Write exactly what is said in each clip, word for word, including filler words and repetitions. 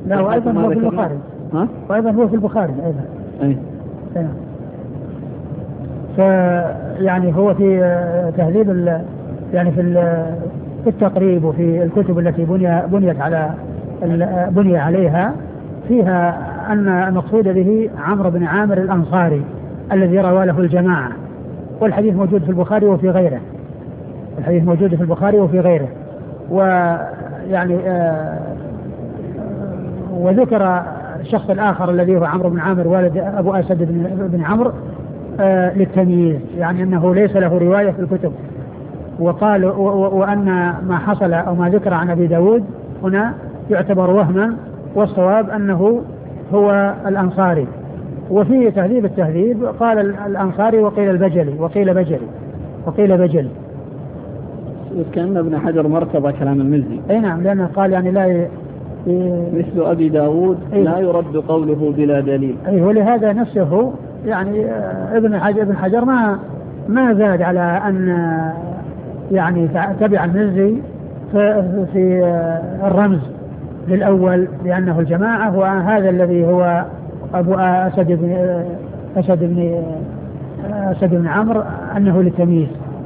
لا وأيضا هو في البخاري. ها؟ وأيضا هو في البخاري أيضا. أي. أي. فيعني هو في تهذيب يعني في في التقريب وفي الكتب التي بني بنيت على بني عليها فيها أن المقصود به عمرو بن عامر الأنصاري الذي روى له الجماعة، والحديث موجود في البخاري وفي غيره. الحديث موجود في البخاري وفي غيره. ويعني آه وذكر الشخص الآخر الذي هو عمرو بن عامر والد أبو أسد بن, بن عمرو آه للتمييز، يعني أنه ليس له رواية في الكتب. وقال وأن ما حصل أو ما ذكر عن أبي داود هنا يعتبر وهما، والصواب أنه هو الأنصاري. وفي تهذيب التهذيب قال الأنصاري وقيل البجلي وقيل بجلي وقيل بجلي. كأن ابن حجر مرتضى كلام المزي. أي نعم، لأنه قال يعني لا ي... مثل أبي داود أيه؟ لا يرد قوله بلا دليل. أي ولهذا نفسه يعني ابن حجر, ابن حجر ما ما زاد على أن يعني تبع المزي في, في الرمز للأول لأنه الجماعة، وهذا الذي هو أبو أسد بن أسد بن أسد بن عمرو أنه للتمييز.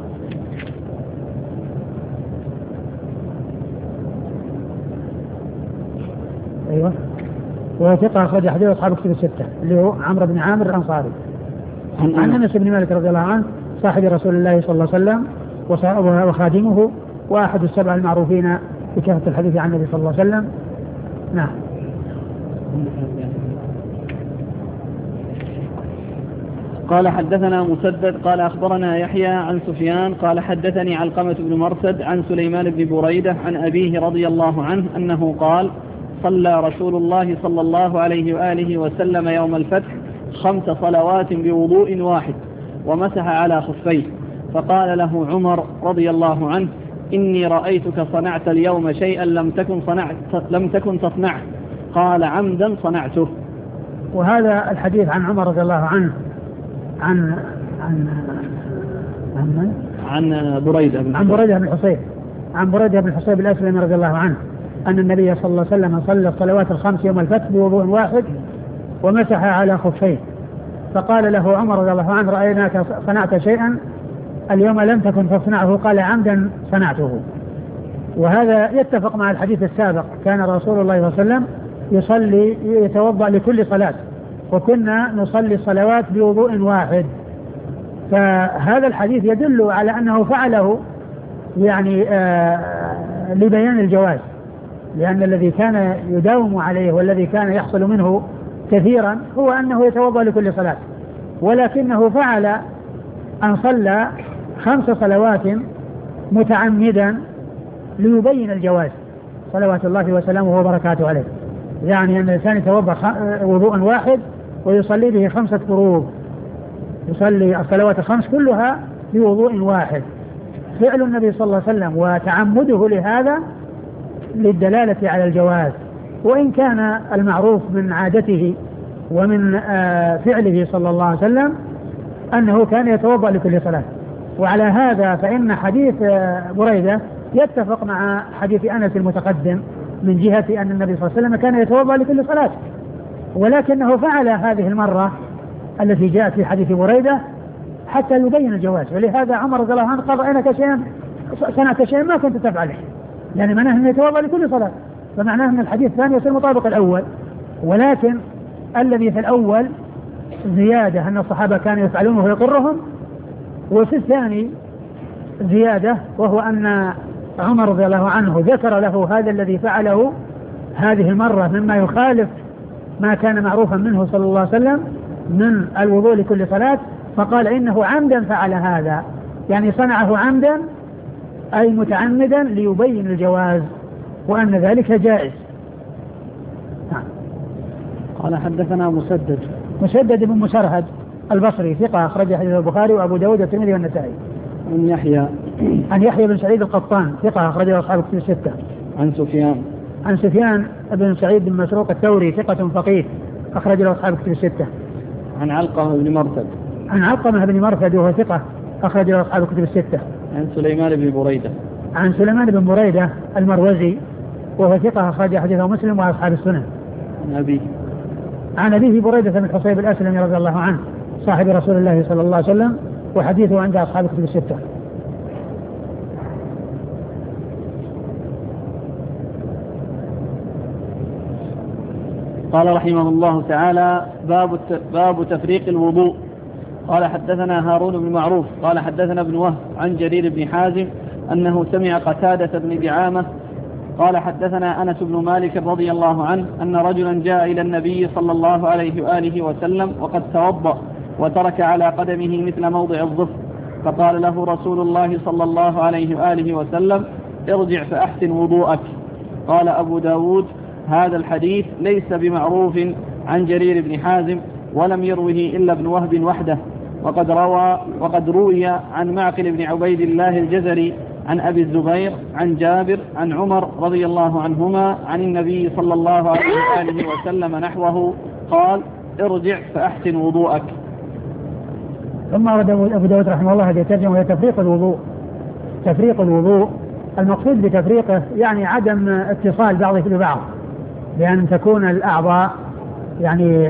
أيوة. وثقة أخرج حديث أصحاب الكتب الستة اللي هو عمرو بن عامر الأنصاري عن أنس بن مالك رضي الله عنه صاحب رسول الله صلى الله عليه وسلم وخادمه وأحد السبع المعروفين بكثرة الحديث عن النبي صلى الله عليه وسلم. نعم. قال حدثنا مسدد قال أخبرنا يحيى عن سفيان قال حدثني علقمة بن مرثد عن سليمان بن بريدة عن أبيه رضي الله عنه أنه قال صلى رسول الله صلى الله عليه وآله وسلم يوم الفتح خمس صلوات بوضوء واحد ومسح على خفيه، فقال له عمر رضي الله عنه إني رأيتك صنعت اليوم شيئا لم تكن صنعت لم تكن تصنعه، قال عمدا صنعته. وهذا الحديث عن عمر رضي الله عنه عن عن عن, عن بريدة بن عن بريدة بن الحصيب عن بريدة بن الحصيب الأسلمي رضي الله عنه أن النبي صلى الله عليه وسلم صلى الصلوات الخمس يوم الفتح بوضوء واحد ومسح على خفيه، فقال له عمر رضي الله عنه رأيناك صنعت شيئا اليوم لم تكن تصنعه، قال عمدا صنعته. وهذا يتفق مع الحديث السابق، كان رسول الله صلى الله عليه وسلم يصلي يتوضأ لكل صلاة وكنا نصلي الصلوات بوضوء واحد، فهذا الحديث يدل على أنه فعله يعني آه لبيان الجواز، لأن الذي كان يداوم عليه والذي كان يحصل منه كثيرا هو أنه يتوضأ لكل صلاة، ولكنه فعل أن صلى خمس صلوات متعمدا ليبين الجواز صلوات الله وسلامه وبركاته عليه، يعني أن الإنسان يتوضأ وضوءا واحد ويصلي به خمسة فروض، يصلي الصلوات الخمس كلها بوضوء واحد. فعل النبي صلى الله عليه وسلم وتعمده لهذا للدلالة على الجواز، وإن كان المعروف من عادته ومن فعله صلى الله عليه وسلم أنه كان يتوضأ لكل صلاة. وعلى هذا فإن حديث بريدة يتفق مع حديث أنس المتقدم من جهة أن النبي صلى الله عليه وسلم كان يتوضأ لكل صلاة، ولكنه فعل هذه المرة التي جاءت في حديث بريدة حتى يبين الجواز. ولهذا عمر رضي الله عنه قال رأيناك شيئا صنعت شيئا ما كنت تفعله، يعني معناه أنه يتوضأ لكل صلاة، فمعناه أن الحديث الثاني يصير مطابق الأول. ولكن الذي في الأول زيادة أن الصحابة كانوا يفعلونه ويقرهم، وفي الثاني زيادة وهو أن عمر رضي الله عنه ذكر له هذا الذي فعله هذه المرة مما يخالف ما كان معروفا منه صلى الله عليه وسلم من الوضوء لكل صلاة، فقال إنه عمدا فعل هذا، يعني صنعه عمدا أي متعمدا ليبين الجواز وأن ذلك جائز. قال حدثنا مسدد مسدد بن مسرهد البصري ثقة أخرج حديث البخاري وأبو داود والترمذي والنسائي. عن يحيى عن يحيى بن سعيد القطان ثقة أخرجه أصحاب الكتب الستة. عن سفيان عن سفيان بن سعيد بن مسروق الثوري ثقة فقيه أخرج له أصحاب الكتب الستة. عن علقمة بن مرثد عن علقمة بن مرثد وهو ثقة أخرج له أصحاب الكتب الستة. عن سليمان بن بريدة عن سليمان بن بريدة المروزي وهو ثقة أخرج حديثه مسلم وأصحاب السنن. عن أبيه عن أبيه بريدة بن الحصيب الأسلمي رضي الله عنه صاحب رسول الله صلى الله عليه وسلم، وحديثه عند أصحاب الكتب الستة. قال رحمه الله تعالى: باب باب تفريق الوضوء. قال حدثنا هارون بن معروف قال حدثنا ابن وهب عن جرير بن حازم أنه سمع قتادة بن دعامة قال حدثنا أنس بن مالك رضي الله عنه أن رجلا جاء إلى النبي صلى الله عليه وآله وسلم وقد توضأ وترك على قدمه مثل موضع الظفر، فقال له رسول الله صلى الله عليه وآله وسلم: ارجع فأحسن وضوءك. قال أبو داود: هذا الحديث ليس بمعروف عن جرير بن حازم ولم يروه إلا ابن وهب وحده، وقد روى وقد روي عن معقل بن عبيد الله الجزري عن أبي الزبير عن جابر عن عمر رضي الله عنهما عن النبي صلى الله عليه وآله وسلم نحوه قال: ارجع فأحسن وضوءك. ثم أرد أبو داود رحمه الله هذه الترجمة وهي تفريق الوضوء. تفريق الوضوء المقصود بتفريقه يعني عدم اتصال بعضه ببعض، بأن تكون الأعضاء يعني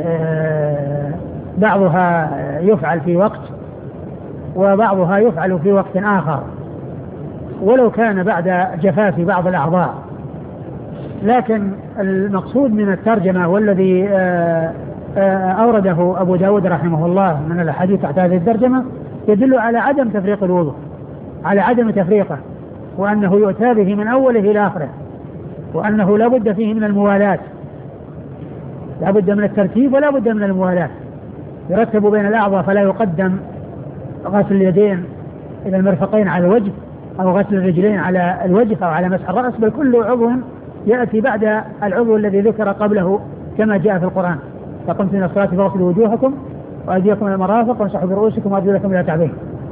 بعضها يفعل في وقت وبعضها يفعل في وقت آخر، ولو كان بعد جفاف بعض الأعضاء. لكن المقصود من الترجمة والذي أورده أبو داود رحمه الله من الحديث تحت هذه الترجمة يدل على عدم تفريق الوضوء، على عدم تفريقه، وأنه يؤتى به من أوله إلى آخره، وأنه لا بد فيه من الموالاة، لا بد من الترتيب ولا بد من الموالاة. يرتب بين الأعضاء فلا يقدم غسل اليدين إلى المرفقين على الوجه، أو غسل الرجلين على الوجه أو على مسح الرأس، بل كل عضو يأتي بعد العضو الذي ذكر قبله كما جاء في القرآن: فقمت من الصلاة فاغسلوا وجوهكم وأيديكم إلى المرافق وامسحوا برؤوسكم وأرجلكم إلى الكعبين.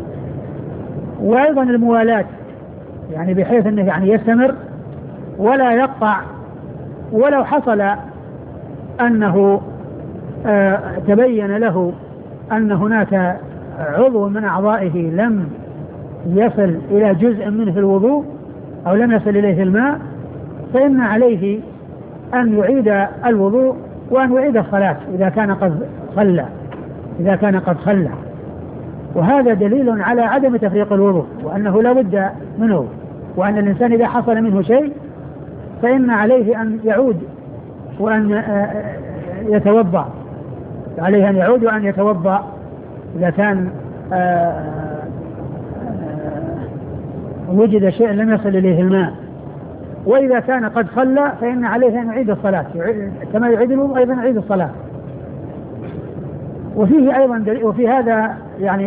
وأيضا الموالاة يعني بحيث أنه يعني يستمر ولا يقطع، ولو حصل أنه آه تبين له أن هناك عضو من أعضائه لم يصل إلى جزء منه الوضوء أو لم يصل إليه الماء، فإن عليه أن يعيد الوضوء وأن يعيد الصلاة إذا كان قد خلى إذا كان قد خلى وهذا دليل على عدم تفريق الوضوء، وأنه لا بد منه، وأن الإنسان إذا حصل منه شيء فإن عليه أن يعود وأن يتوضأ، عليه أن يعود وأن يتوضأ إذا كان وجد شيء لم يصل إليه الماء. وإذا كان قد خلى فإن عليه أن يعيد الصلاة كما يعيد الوضوء أيضا يعيد الصلاة. وفيه أيضا وفي هذا يعني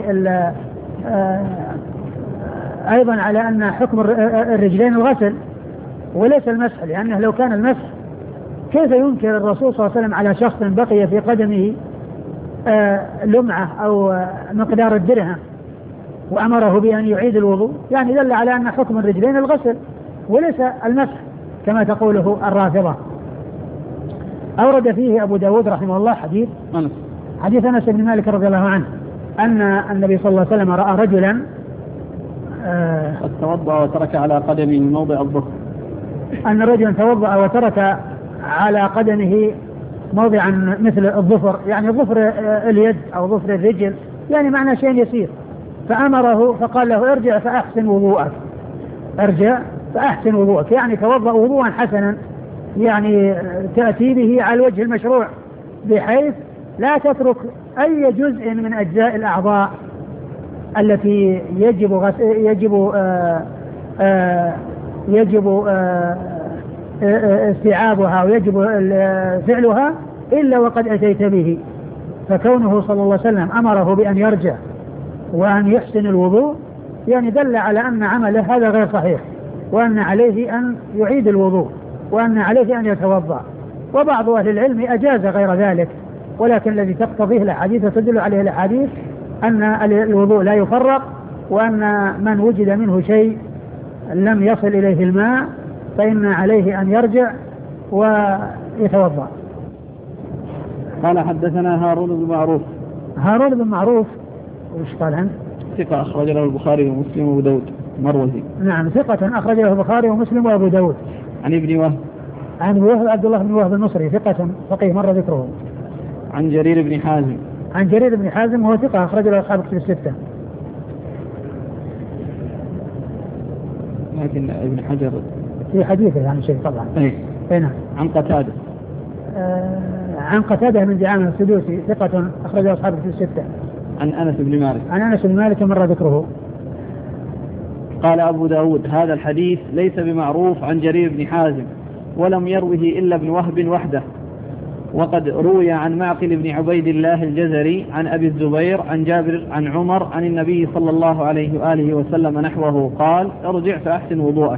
أيضا على أن حكم الرجلين الغسل وليس المسح، لأنه لو كان المسح كيف ينكر الرسول صلى الله عليه وسلم على شخص بقي في قدمه لمعة أو مقدار الدرهم وأمره بأن يعيد الوضوء؟ يعني دل على أن حكم الرجلين الغسل وليس المسح كما تقوله الرافضة. أورد فيه أبو داود رحمه الله حديث أنس حديث أنس بن مالك رضي الله عنه أن النبي صلى الله عليه وسلم رأى رجلا قد توضأ وترك على قدمه موضع الظفر، أن رجلا توضأ وترك على قدمه موضعا مثل الظفر، يعني ظفر اليد أو ظفر الرجل، يعني معنى شيء يسير، فأمره فقال له: ارجع فأحسن وضوءك، ارجع فأحسن وضوءك، يعني توضأ وضوءا حسنا، يعني تأتي به على الوجه المشروع، بحيث لا تترك أي جزء من أجزاء الأعضاء التي يجب غس... يجب آآ آآ يجب آآ استيعابها ويجب فعلها إلا وقد أتيت به. فكونه صلى الله عليه وسلم أمره بأن يرجع وأن يحسن الوضوء يعني دل على أن عمله هذا غير صحيح، وأن عليه أن يعيد الوضوء وأن عليه أن يتوضأ. وبعض أهل العلم أجاز غير ذلك، ولكن الذي تقتضيه الأحاديث تدل عليه الأحاديث أن الوضوء لا يفرق، وأن من وجد منه شيء لم يصل إليه الماء فإن عليه أن يرجع ويتوضأ. قال حدثنا هارون بن معروف. هارون بن معروف وش قال عنه؟ ثقة أخرج له البخاري ومسلم وأبو داود، مروزي. نعم ثقة أخرج له البخاري ومسلم وأبو داود. عن ابن وهب. عن وهب عبد الله بن وهب المصري ثقة فقيه مر ذكره. عن جرير بن حازم. عن جرير بن حازم وهو ثقة أخرج له أصحاب الكتب الستة. لكن ابن حجر في حديثه يعني شيء طبعا. ايه هنا. عن قتادة. آه عن قتادة من دعامة السدوسي ثقة أخرج له أصحاب الكتب الستة. عن أنس بن مالك. عن أنس بن مالك مر ذكره. قال أبو داود هذا الحديث ليس بمعروف عن جرير بن حازم ولم يروه إلا ابن وهب وحده، وقد روي عن معقل بن عبيد الله الجزري عن أبي الزبير عن جابر عن عمر عن النبي صلى الله عليه وآله وسلم نحوه قال ارجع فأحسن وضوءك.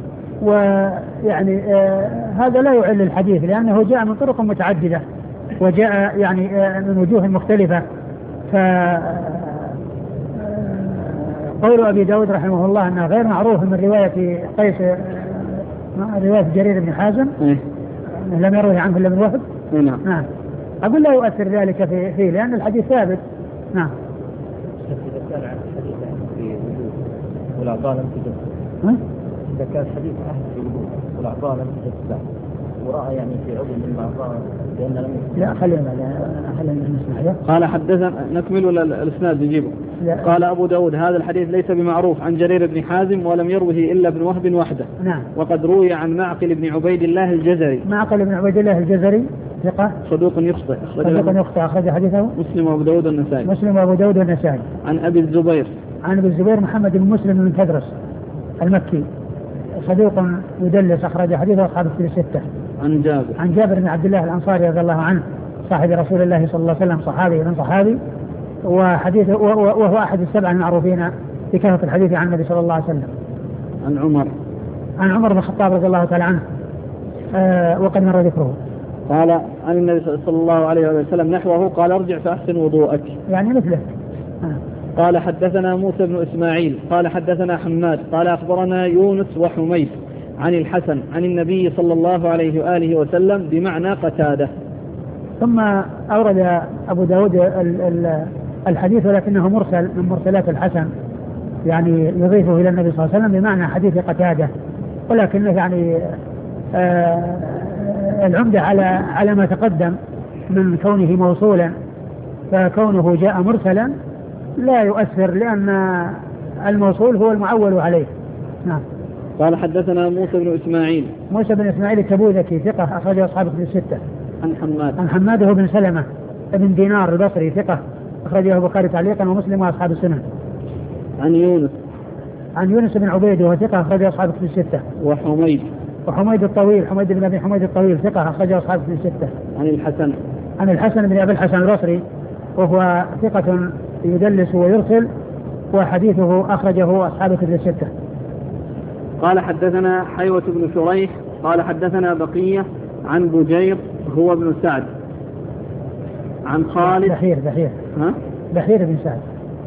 ويعني آه هذا لا يعل الحديث لأنه جاء من طرق متعددة وجاء يعني آه من وجوه مختلفة. ف قول أبي داود رحمه الله أنه غير معروف من رواية قيس رواية جرير بن حازم إيه؟ لم يروه عنه إلا من وحد. نعم. نعم. أقول لا يؤثر ذلك في فيه لأن الحديث ثابت. نعم. إذا كان عن حديث في وجود والأعضاء لم تجد، إذا كان حديث أهل في وجود والأعضاء لم تجد ورأى يعني في عضو من الأعضاء لأن لم يجد. لا خلينا خلينا نسمع. قال حدثنا نكمل ولا الإسناد نجيبه؟ قال أبو داود هذا الحديث ليس بمعروف عن جرير بن حازم ولم يروه إلا ابن وهب وحده. نعم. وقد روي عن معقل بن عبيد الله الجزري. معقل بن عبيد الله الجزري ثقة صدوق يخطئ. صدوق يخطئ أخرج حديثه مسلم وأبو داود والنسائي. مسلم وأبو داود والنسائي. عن أبي الزبير. عن أبي الزبير محمد بن مسلم بن تدرس المكي صدوق يدلس أخرج حديثه أصحاب الكتب الستة. عن جابر. عن جابر بن عبد الله الأنصاري رضي الله عنه صاحب رسول الله صلى الله عليه وسلم صحابي من صحابي وحديثه وهو أحد السبع المعروفين بكثرة الحديث عن النبي صلى الله عليه وسلم. عن عمر. عن عمر بن الخطاب رضي الله تعالى عنه آه وقد مر ذكره. قال عن النبي صلى الله عليه وسلم نحوه قال ارجع فأحسن وضوءك يعني مثله. آه. قال حدثنا موسى بن إسماعيل قال حدثنا حماد قال أخبرنا يونس وحميد عن الحسن عن النبي صلى الله عليه وآله وسلم بمعنى قتادة. ثم أورد أبو داود الحديث ولكنه مرسل من مرسلات الحسن يعني يضيفه إلى النبي صلى الله عليه وسلم بمعنى حديث قتادة، ولكنه يعني آه العمدة على على ما تقدم من كونه موصولا، فكونه جاء مرسلا لا يؤثر لأن الموصول هو المعول عليه. نعم. قال حدثنا موسى بن إسماعيل. موسى بن إسماعيل التبوذكي ثقة أخرج أصحاب الكتب الستة. عن حماد. عن حماد بن سلمة بن دينار البصري ثقة أخرجه البخاري تعليقا ومسلم وأصحاب السنن. عن يونس. عن يونس بن عبيد وهو ثقة أخرجه أصحاب الكتب الستة. وحميد. وحميد الطويل حميد بن أبي حميد الطويل ثقة أخرجه أصحاب الكتب الستة. عن الحسن. عن الحسن بن أبي الحسن البصري وهو ثقة يدلس ويرسل وحديثه أخرجه أصحاب الكتب الستة. قال حدثنا حيوة بن شريح قال حدثنا بقية عن بجير هو ابن سعد عن خالد. بحير بحير ها؟ بحير بن سعد.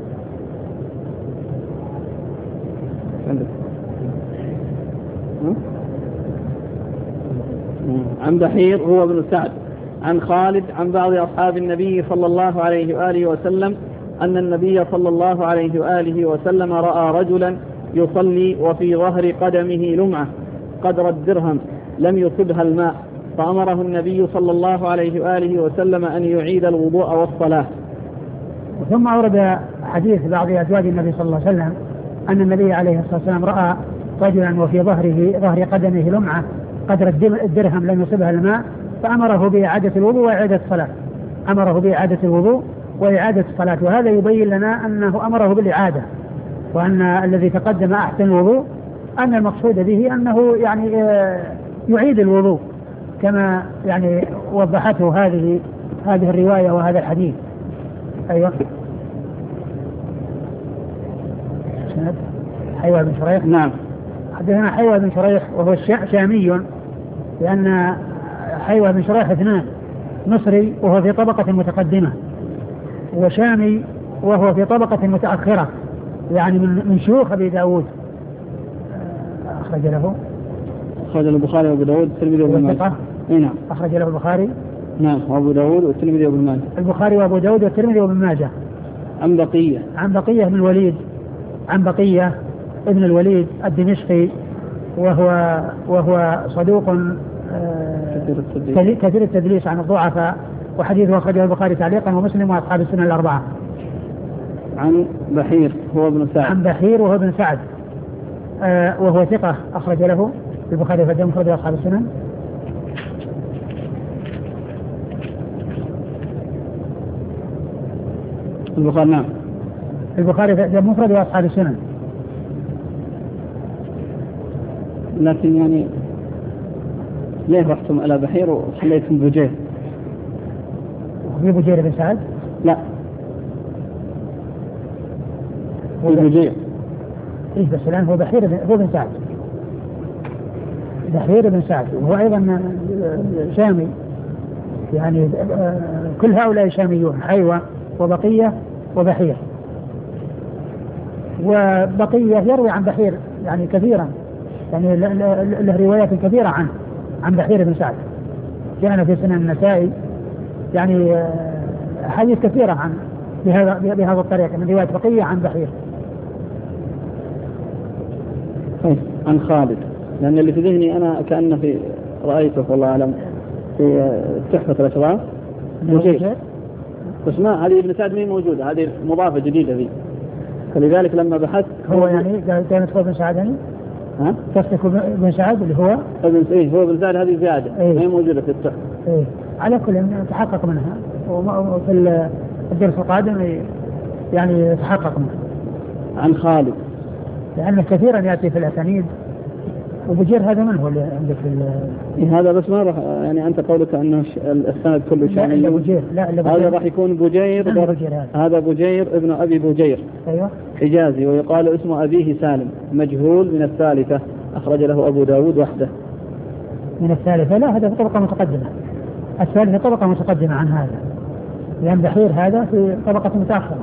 عن بحير هو ابن سعد عن خالد عن بعض أصحاب النبي صلى الله عليه وآله وسلم أن النبي صلى الله عليه وآله وسلم رأى رجلا يصلي وفي ظهر قدمه لمعة قدر الدرهم لم يصبها الماء، فأمره النبي صلى الله عليه وآله وسلم أن يعيد الوضوء والصلاة. ثم أورد حديث بعض أزواج النبي صلى الله عليه وسلم أن النبي عليه الصلاة والسلام رأى رجلا وفي ظهره ظهر قدمه لمعة قدر الدرهم لم يصبها الماء، فأمره بإعادة الوضوء وإعادة الصلاة. أمره بإعادة الوضوء وإعادة الصلاة، وهذا يبين لنا أنه أمره بالإعادة، وأن الذي تقدم أحسن الوضوء أن المقصود به أنه يعني يعيد الوضوء كما يعني وضحته هذه هذه الرواية وهذا الحديث. أيوة. حيوة بن شريح. نعم. حدثنا حيوة بن شريح وهو شامي، لأن حيوة بن شريح اثنان، مصري وهو في طبقة متقدمة، وشامي وهو في طبقة متأخرة، يعني من من شيوخ أبي داود. أخرج له أخرج له البخاري وأبو داود والترمذي وابن ماجه. نعم. أخرج له البخاري. نعم. وأبو داود والترمذي وابن ماجه. البخاري وأبو داود والترمذي وابن ماجه. عن بقية. عن بقية بن الوليد. عن بقية ابن الوليد الدمشقي، وهو وهو صدوق كثير التدليس عن الضعفاء، وحديث أخرجه البخاري تعليقا ومسلم وأصحاب السنة الأربعة. عن بحير هو ابن سعد. عن بحير وهو ابن سعد آه وهو ثقة أخرج له البخاري في الدم أخرجه أصحاب السنن. البخاري نعم. البخاري في الدم مفرد وأصحاب السنن. لكن يعني ليه رحتم على بحير وخليتم بجير؟ وفي بجير بن سعد؟ لا هو بجير. إيه بس الآن هو بحير بن... هو بن سعد. بحير بن سعد وهو أيضا شامي، يعني كل هؤلاء شاميون، حيوة وبقية وبحير. وبقية يروي عن بحير يعني كثيرا، يعني له روايات كثيرة عن عن بحير بن سعد، جاءنا في سنن النسائي يعني حديث كثيرة عن بهذا بهذا الطريقة من رواية بقية عن بحير. عن خالد، لأن اللي في ذهني أنا كأنه في رأيته والله أعلم في تحفة الأشراف بجير، بس ما هذه ابن سعد مين موجودة، هذه مضافة جديدة ذي، فلذلك لما بحثت هو يعني كانت هو بن سعد يعني ها تصدق بن سعد اللي هو ابن إيه هو بن سعد، هذه زيادة ما هي موجودة في التحفة. إيه على كل تحقق منها وفي الدرس القادم يعني يتحقق منها. عن خالد، لأنه كثيرا يأتي في الأسانيد، وبجير هذا من هو اللي عندك في إيه هذا بس ما راح يعني أنت قولك أنه السند كله شامل. لا بجير، لا هذا راح يكون بجير بر... بجير هذا. هذا بجير ابن أبي بجير أيوة حجازي، ويقال اسم أبيه سالم، مجهول، من الثالثة، أخرج له أبو داود وحده. من الثالثة؟ لا هذا في طبقة متقدمة، الثالثة طبقة متقدمة عن هذا، لأن بحير هذا في طبقة متأخرة.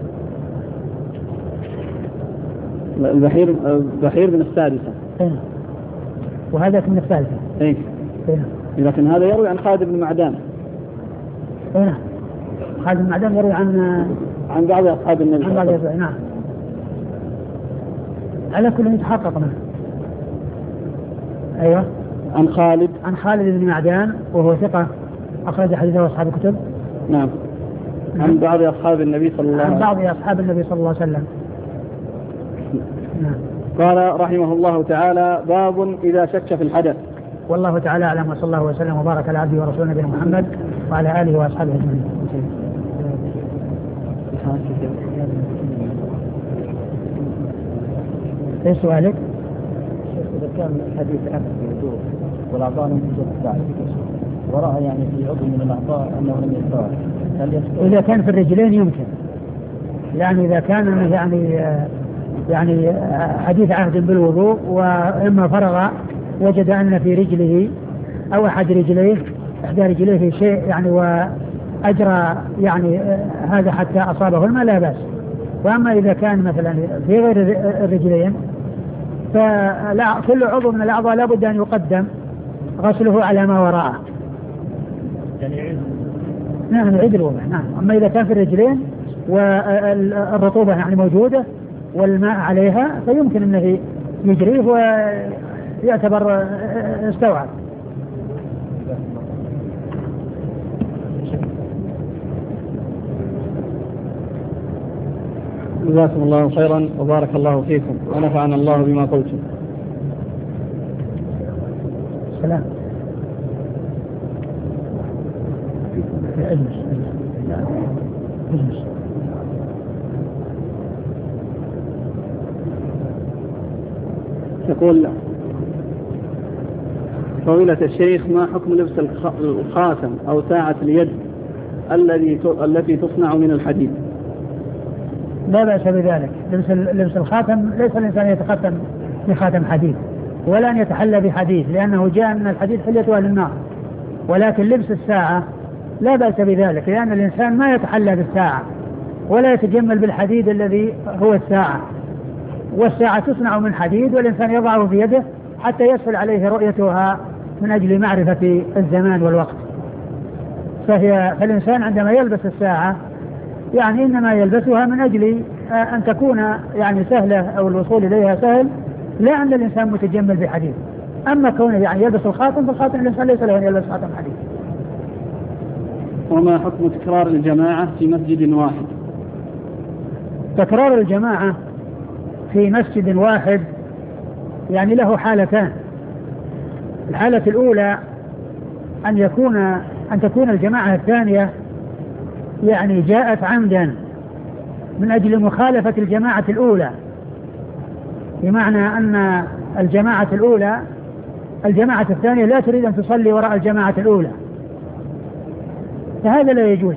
البحير بحير من السادسة. إيه. وهذا من الثالثة. إيه. إيه. لكن هذا يروي عن خالد بن معدان. إيه. خالد بن معدان يروي عن عن بعض أصحاب النبي. عن بعض أصحاب نعم. على كل يتحقق منه. أيوة. عن خالد عن خالد بن معدان وهو ثقة أخرج حديثه أصحاب الكتب. نعم. نعم. عن بعض أصحاب النبي صلى الله عليه وسلم. عن بعض أصحاب النبي صلى الله عليه وسلم. نعم. قال رحمه الله تعالى: باب إذا شك في الحدث. والله تعالى أعلم، وصلى الله وسلم وبارك على عبده ورسوله نبينا محمد وعلى آله وأصحابه أجمعين. ايش سؤالك؟ إذا كان الحديث عن الوضوء والأعضاء لم تجد ورأى يعني في عضو من الأعضاء أنه لم يستوعب، هل يستوعب؟ إذا كان في الرجلين يمكن، يعني إذا كان يعني يعني حديث عهد بالوضوء وإما فرغ وجد أن في رجله أو أحد رجليه إحدى رجليه في شيء يعني وأجرى يعني هذا حتى أصابه الماء لا بأس. وأما إذا كان مثلا في غير الرجلين فكل عضو من الأعضاء لابد أن يقدم غسله على ما وراءه. يعني عيد نعم عيد الوضوء نعم. أما إذا كان في الرجلين والرطوبة يعني موجودة والماء عليها فيمكن أنه يجريه ويعتبر استوعب. جزاكم الله خيرا وبارك الله فيكم ونفعنا الله بما قلتم. سلام. اجلس اجلس. يقول فضيلة الشيخ: ما حكم لبس الخاتم أو ساعة اليد الذي التي تصنع من الحديد؟ لا بأس بذلك. لبس لبس الخاتم ليس الإنسان يتختم بخاتم حديد ولا أن يتحلى بحديد، لأنه جاء من الحديد حلية أهل النار. ولكن لبس الساعة لا بأس بذلك، لأن الإنسان ما يتحلى بالساعة ولا يتجمل بالحديد الذي هو الساعة، والساعة تصنع من حديد والإنسان يضعه في يده حتى يسهل عليه رؤيتها من أجل معرفة الزمان والوقت. فهي فالإنسان عندما يلبس الساعة يعني إنما يلبسها من أجل أن تكون يعني سهلة أو الوصول إليها سهل، لا أن الإنسان متجمل بحديد. أما كونه يعني يلبس الخاتم فالخاتم الإنسان ليس له أن يلبس خاتم حديد. وما حكم تكرار الجماعة في مسجد واحد؟ تكرار الجماعة في مسجد واحد يعني له حالتان. الحالة الأولى أن يكون أن تكون الجماعة الثانية يعني جاءت عمدا من أجل مخالفة الجماعة الأولى، بمعنى أن الجماعة الأولى الجماعة الثانية لا تريد أن تصلي وراء الجماعة الأولى، فهذا لا يجوز.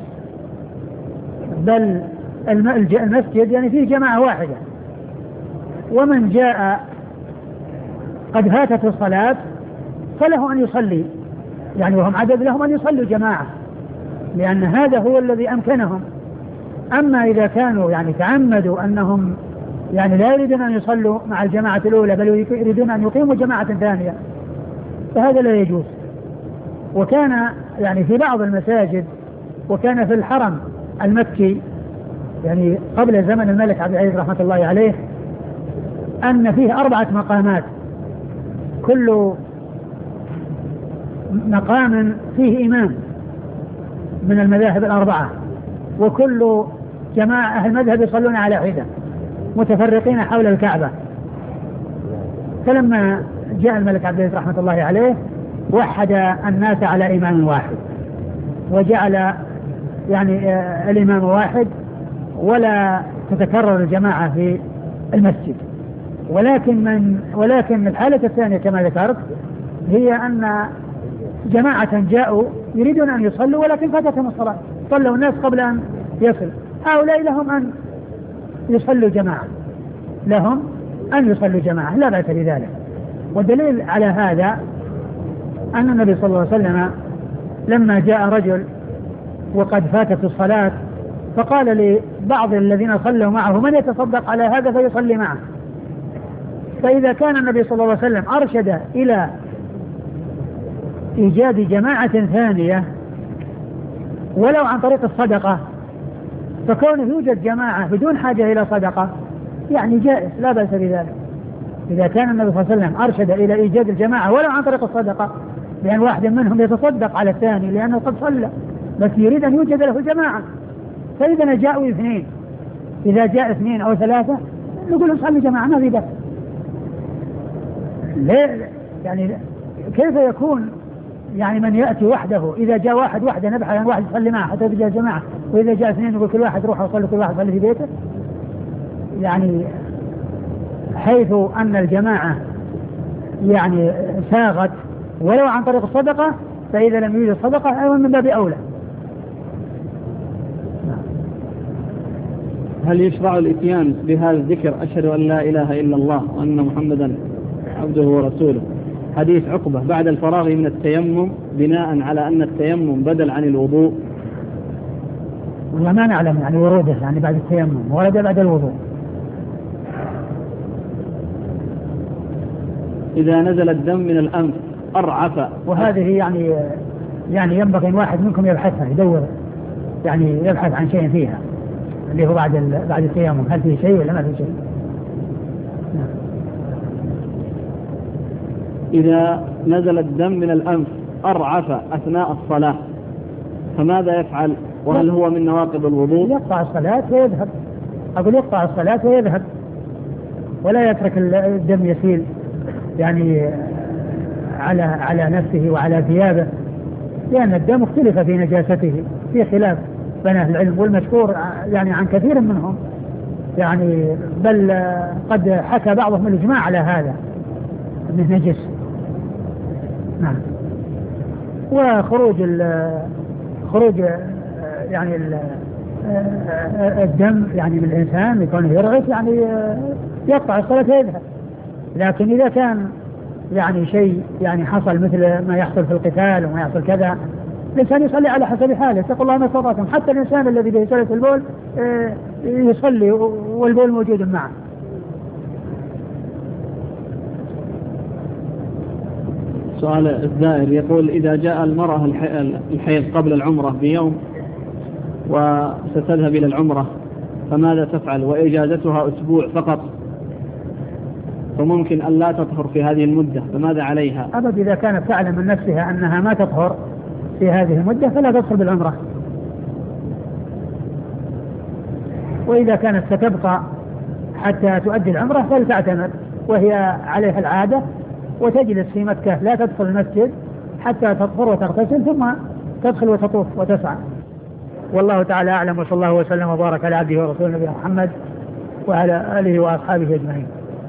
بل المسجد يعني فيه جماعة واحدة، ومن جاء قد فاتت الصلاة فله أن يصلي، يعني وهم عدد لهم أن يصلوا جماعة، لأن هذا هو الذي أمكنهم. أما إذا كانوا يعني تعمدوا أنهم يعني لا يريدون أن يصلوا مع الجماعة الأولى بل يريدون أن يقيموا جماعة ثانية فهذا لا يجوز. وكان يعني في بعض المساجد، وكان في الحرم المكي يعني قبل زمن الملك عبد العزيز رحمة الله عليه، أن فيه أربعة مقامات، كل مقام فيه إمام من المذاهب الأربعة، وكل جماعة أهل المذهب يصلون على حدة متفرقين حول الكعبة. فلما جاء الملك عبد العزيز رحمة الله عليه وحد الناس على إمام واحد، وجعل يعني آه الإمام واحد ولا تتكرر الجماعة في المسجد. ولكن من ولكن الحالة الثانية كما ذكرت هي أن جماعة جاءوا يريدون أن يصلوا ولكن فاتتهم الصلاة، صلوا الناس قبل أن يصل، هؤلاء لهم أن يصلوا جماعة، لهم أن يصلوا جماعة لا بأس بذلك. والدليل على هذا أن النبي صلى الله عليه وسلم لما جاء رجل وقد فاتت الصلاة فقال لبعض الذين صلوا معه من يتصدق على هذا فيصلي معه. فإذا كان النبي صلى الله عليه وسلم أرشد إلى إيجاد جماعة ثانية ولو عن طريق الصدقة، فكونه يوجد جماعة بدون حاجة إلى صدقة يعني جائز لا بأس بذلك. إذا كان النبي صلى الله عليه وسلم أرشد إلى إيجاد الجماعة ولو عن طريق الصدقة، لأن واحد منهم يتصدق على الثاني لأنه قد صلى بس يريد أن يوجد له جماعة، فإذا جاءوا اثنين، إذا جاء اثنين أو ثلاثة نقول نصلي جماعة ما في بأس. ليه يعني كيف يكون يعني من يأتي وحده، إذا جاء واحد وحده نبحث عن واحد يصلي معه حتى يجي جماعة، وإذا جاء اثنين نقول كل واحد روح وصلي كل واحد صلي في بيته، يعني حيث أن الجماعة يعني ساغت ولو عن طريق الصدقة، فإذا لم يوجد الصدقة أيضا من باب أولى. هل يشرع الإتيان بهذا الذكر أشهد أن لا إله إلا الله وأن محمدا عبده ورسوله حديث عقبة بعد الفراغ من التيمم بناء على أن التيمم بدل عن الوضوء؟ والله ما نعلم يعني وروده يعني بعد التيمم ورد بعد الوضوء. إذا نزل الدم من الأنف أرعف، وهذه يعني يعني ينبغي أن واحد منكم يبحثها يدور يعني يبحث عن شيء فيها اللي هو بعد بعد التيمم هل فيه شيء ولا ما فيه شيء. نعم. إذا نزل الدم من الأنف أرعف أثناء الصلاة فماذا يفعل؟ وهل هو من نواقض الوضوء؟ يقطع الصلاة ويذهب. أقول يقطع الصلاة ويذهب ولا يترك الدم يسيل يعني على على نفسه وعلى ثيابه، لأن الدم اختلف في نجاسته في خلاف بين أهل العلم، والمشهور يعني عن كثير منهم يعني بل قد حكى بعضهم الإجماع على هذا أنه نجس. نعم. وخروج خروج يعني الدم يعني من الإنسان يكون يرعف يعني يقطع الصلاة ويذهب. لكن إذا كان يعني شيء يعني حصل مثل ما يحصل في القتال وما يحصل كذا، الإنسان يصلي على حسب حاله، اتقوا الله ما استطعتم. حتى الإنسان الذي به سلة البول يصلي والبول موجود معه. سؤال الزائر يقول إذا جاء المرأة الحيض قبل العمرة بيوم وستذهب إلى العمرة فماذا تفعل وإجازتها أسبوع فقط؟ فممكن أن لا تطهر في هذه المدة، فماذا عليها؟ أبد، إذا كانت تعلم من نفسها أنها ما تطهر في هذه المدة فلا تدخل بالعمرة. وإذا كانت ستبقى حتى تؤدي العمرة فلتعتمر وهي عليها العادة وتجلس في مكة لا تدخل المسجد حتى تطهر وتغتسل ثم تدخل وتطوف وتسعى. والله تعالى أعلم، وصلى الله وسلم وبارك على عبده ورسوله نبينا محمد وعلى آله وأصحابه أجمعين.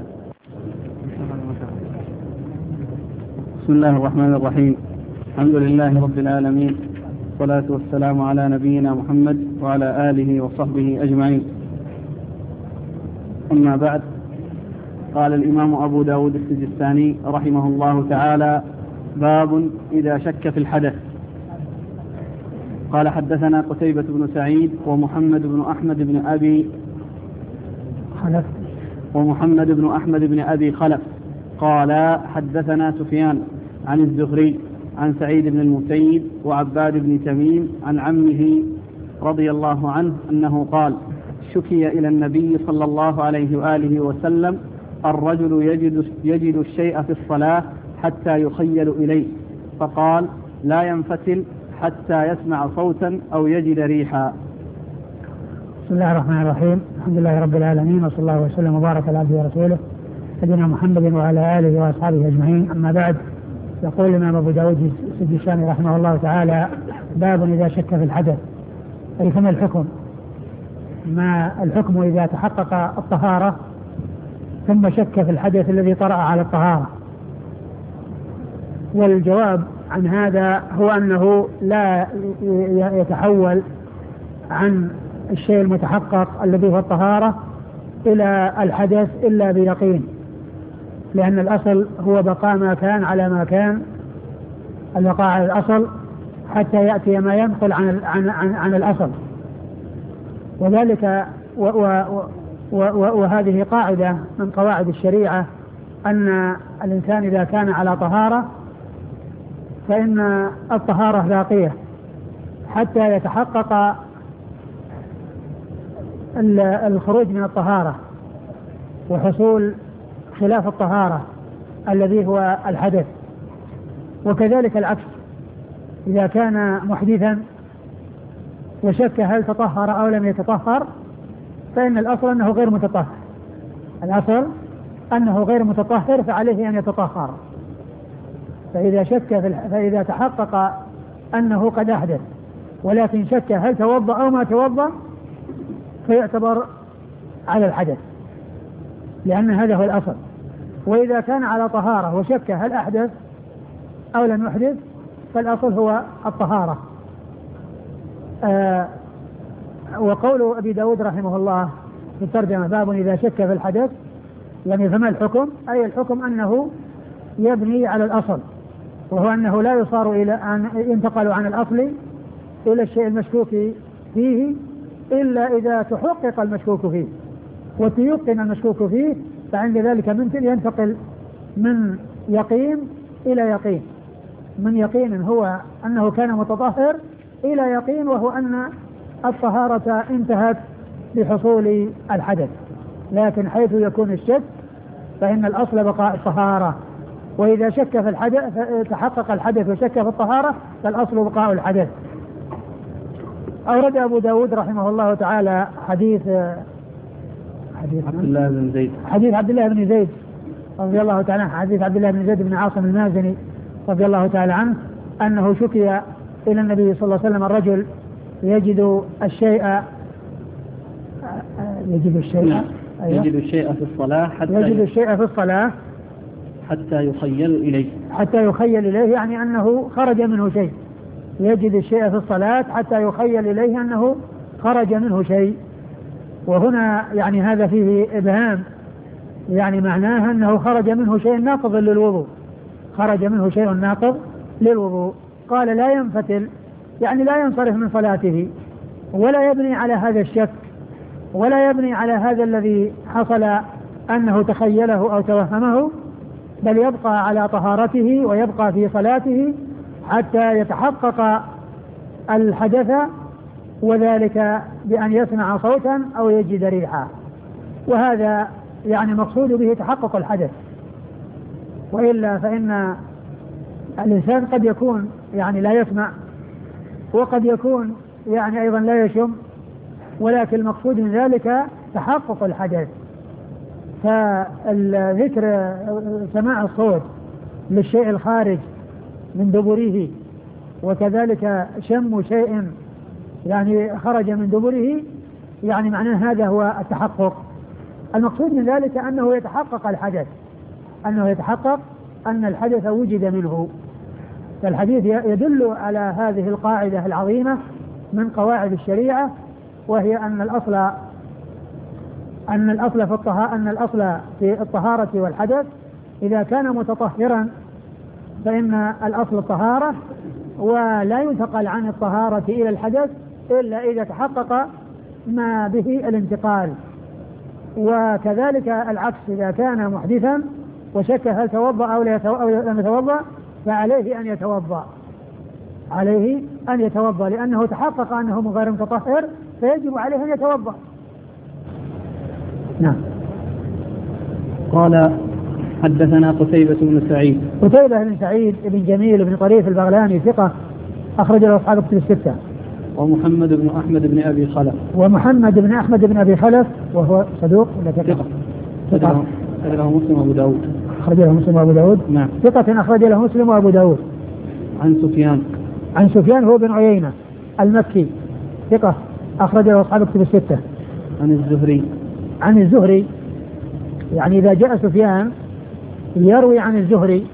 بسم الله الرحمن الرحيم. الحمد لله رب العالمين، والصلاة والسلام على نبينا محمد وعلى آله وصحبه أجمعين. أما بعد، قال الإمام أبو داود السجستاني رحمه الله تعالى: باب إذا شك في الحدث. قال: حدثنا قتيبة بن سعيد ومحمد بن أحمد بن أبي خلف ومحمد بن أحمد بن أبي خلف قال: حدثنا سفيان عن الزهري عن سعيد بن المسيب وعباد بن تميم عن عمه رضي الله عنه أنه قال: شكي إلى النبي صلى الله عليه وآله وسلم الرجل يجد, يجد الشيء في الصلاة حتى يخيل إليه، فقال: لا ينفتل حتى يسمع صوتا أو يجد ريحا. بسم الله الرحمن الرحيم. الحمد لله رب العالمين، وصلى الله وسلم وبارك على عبده ورسوله نبينا محمد وعلى آله وأصحابه أجمعين. أما بعد، يقول الإمام أبو داود السجستاني رحمه الله تعالى: باب إذا شك في الحدث، أي فما الحكم؟ ما الحكم إذا تحقق الطهارة ثم شك في الحدث الذي طرأ على الطهارة؟ والجواب عن هذا هو أنه لا يتحول عن الشيء المتحقق الذي هو الطهارة إلى الحدث إلا بيقين، لأن الأصل هو بقاء ما كان على ما كان، البقاء على الأصل حتى يأتي ما ينقل عن, عن, عن, عن الأصل. وذلك و و و وهذه قاعدة من قواعد الشريعة، أن الإنسان إذا كان على طهارة فإن الطهارة باقية حتى يتحقق الخروج من الطهارة وحصول خلاف الطهارة الذي هو الحدث. وكذلك العكس، إذا كان محدثا وشك هل تطهر أو لم يتطهر فإن الأصل أنه غير متطهر، الأصل أنه غير متطهر فعليه أن يتطهر. فإذا شك في فإذا تحقق أنه قد أحدث ولكن شك هل توضأ أو ما توضأ فيعتبر على الحدث، لأن هذا هو الأصل. وإذا كان على طهارة وشك هل أحدث أو لم يحدث فالأصل هو الطهارة. آه وقول أبي داود رحمه الله في الترجمة: باب إذا شك في الحدث، يعني فما الحكم؟ أي الحكم أنه يبني على الأصل، وهو أنه لا يصار إلى أن ينتقل عن الأصل إلى الشيء المشكوك فيه إلا إذا تحقق المشكوك فيه وتيقن المشكوك فيه، فعند ذلك من ينتقل من يقين إلى يقين، من يقين هو أنه كان متطهر إلى يقين وهو أن الطهارة انتهت بحصول الحدث. لكن حيث يكون الشك فإن الأصل بقاء الطهارة، وإذا شك في الحدث تحقق الحدث وشك في الطهارة فالأصل بقاء الحدث. أورد أبو داود رحمه الله تعالى حديث حديث عبد الله بن زيد حديث عبد الله بن زيد رضي الله تعالى عنه، حديث عبد الله بن زيد بن عاصم المازني رضي الله تعالى عنه أنه شكي إلى النبي صلى الله عليه وسلم الرجل يجد الشيء يجد الشيء يجد الشيء في الصلاة حتى يجد الشيء في الصلاة حتى يخيل إليه حتى يخيل إليه يعني أنه خرج منه شيء، يجد الشيء في الصلاة حتى يخيل إليه أنه خرج منه شيء. وهنا يعني هذا فيه إبهام، يعني معناه أنه خرج منه شيء ناقض للوضوء، خرج منه شيء ناقض للوضوء. قال: لا ينفتل، يعني لا ينصرف من صلاته ولا يبني على هذا الشك ولا يبني على هذا الذي حصل أنه تخيله أو توهمه، بل يبقى على طهارته ويبقى في صلاته حتى يتحقق الحدث، وذلك بأن يسمع صوتا أو يجد ريحا. وهذا يعني مقصود به تحقق الحدث، وإلا فإن الإنسان قد يكون يعني لا يسمع، وقد يكون يعني أيضا لا يشم، ولكن المقصود من ذلك تحقق الحدث. فالذكر سماع الصوت للشيء الخارج من دبره، وكذلك شم شيء يعني خرج من دبره، يعني معناه هذا هو التحقق. المقصود من ذلك أنه يتحقق الحدث، أنه يتحقق أن الحدث وجد منه. فالحديث يدل على هذه القاعدة العظيمة من قواعد الشريعة، وهي أن الأصل أن الأصل في الطهارة أن الأصل في الطهارة والحدث إذا كان متطهرا فإن الأصل الطهارة، ولا ينتقل عن الطهارة إلى الحدث إلا إذا تحقق ما به الانتقال. وكذلك العكس، إذا كان محدثا وشك هل توضأ أو لم يتوضأ فعليه أن يتوضأ، عليه أن يتوضأ لأنه تحقق أنه غير متطهر، فيجب عليه أن يتوضأ. نعم. قال حدثنا قتيبة بن سعيد. قتيبة بن سعيد بن جميل بن طريف البغلاني ثقة أخرج له أصحاب الكتب الستة. ومحمد بن أحمد بن أبي خلف. ومحمد بن أحمد بن أبي خلف وهو صدوق ولا ثقة؟ ثقة. أخرج له مسلم وأبو داود. أخرج له مسلم وأبو داود. نعم. ثقة أخرج له مسلم وأبو داود. عن سفيان. عن سفيان هو بن عيينة المكي ثقة أخرج له أصحاب الكتب الستة. عن الزهري. عن الزهري، يعني إذا جاء سفيان يروي عن الزهري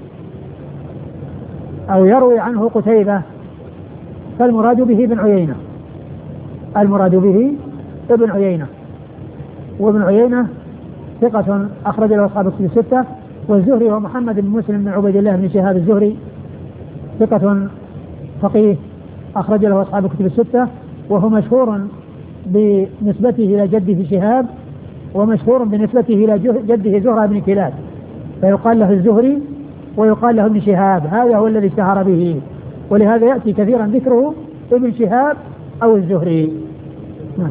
أو يروي عنه قتيبة فالمراد به ابن عيينة، المراد به ابن عيينة. وابن عيينة ثقة أخرج له أصحاب الكتب الستة. والزهري هو محمد بن مسلم بن عبيد الله بن شهاب الزهري ثقة فقيه أخرج له أصحاب الكتب الستة، وهو مشهور بنسبته إلى جده شهاب، ومشهور بنسبته إلى جده زهرة بن كلاب، فيقال له الزهري ويقال له ابن شهاب، هذا هو الذي اشتهر به، ولهذا يأتي كثيرا ذكره ابن شهاب أو الزهري. نعم.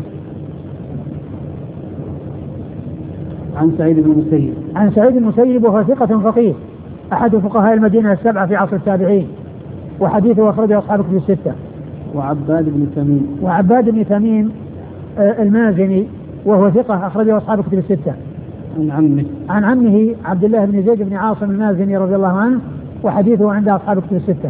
عن سعيد بن المسيب. عن سعيد بن المسيب وهو ثقة فقيه أحد فقهاء المدينة السبعة في عصر التابعين، وحديثه أخرجه أصحاب الكتب الستة. وعباد بن تميم. وعباد بن تميم المازني وهو ثقة أخرجه أصحاب الكتب الستة. عن عمه. عن عمه عبد الله بن زيد بن عاصم المازني رضي الله عنه، وحديثه عند أصحاب الكتب الستة.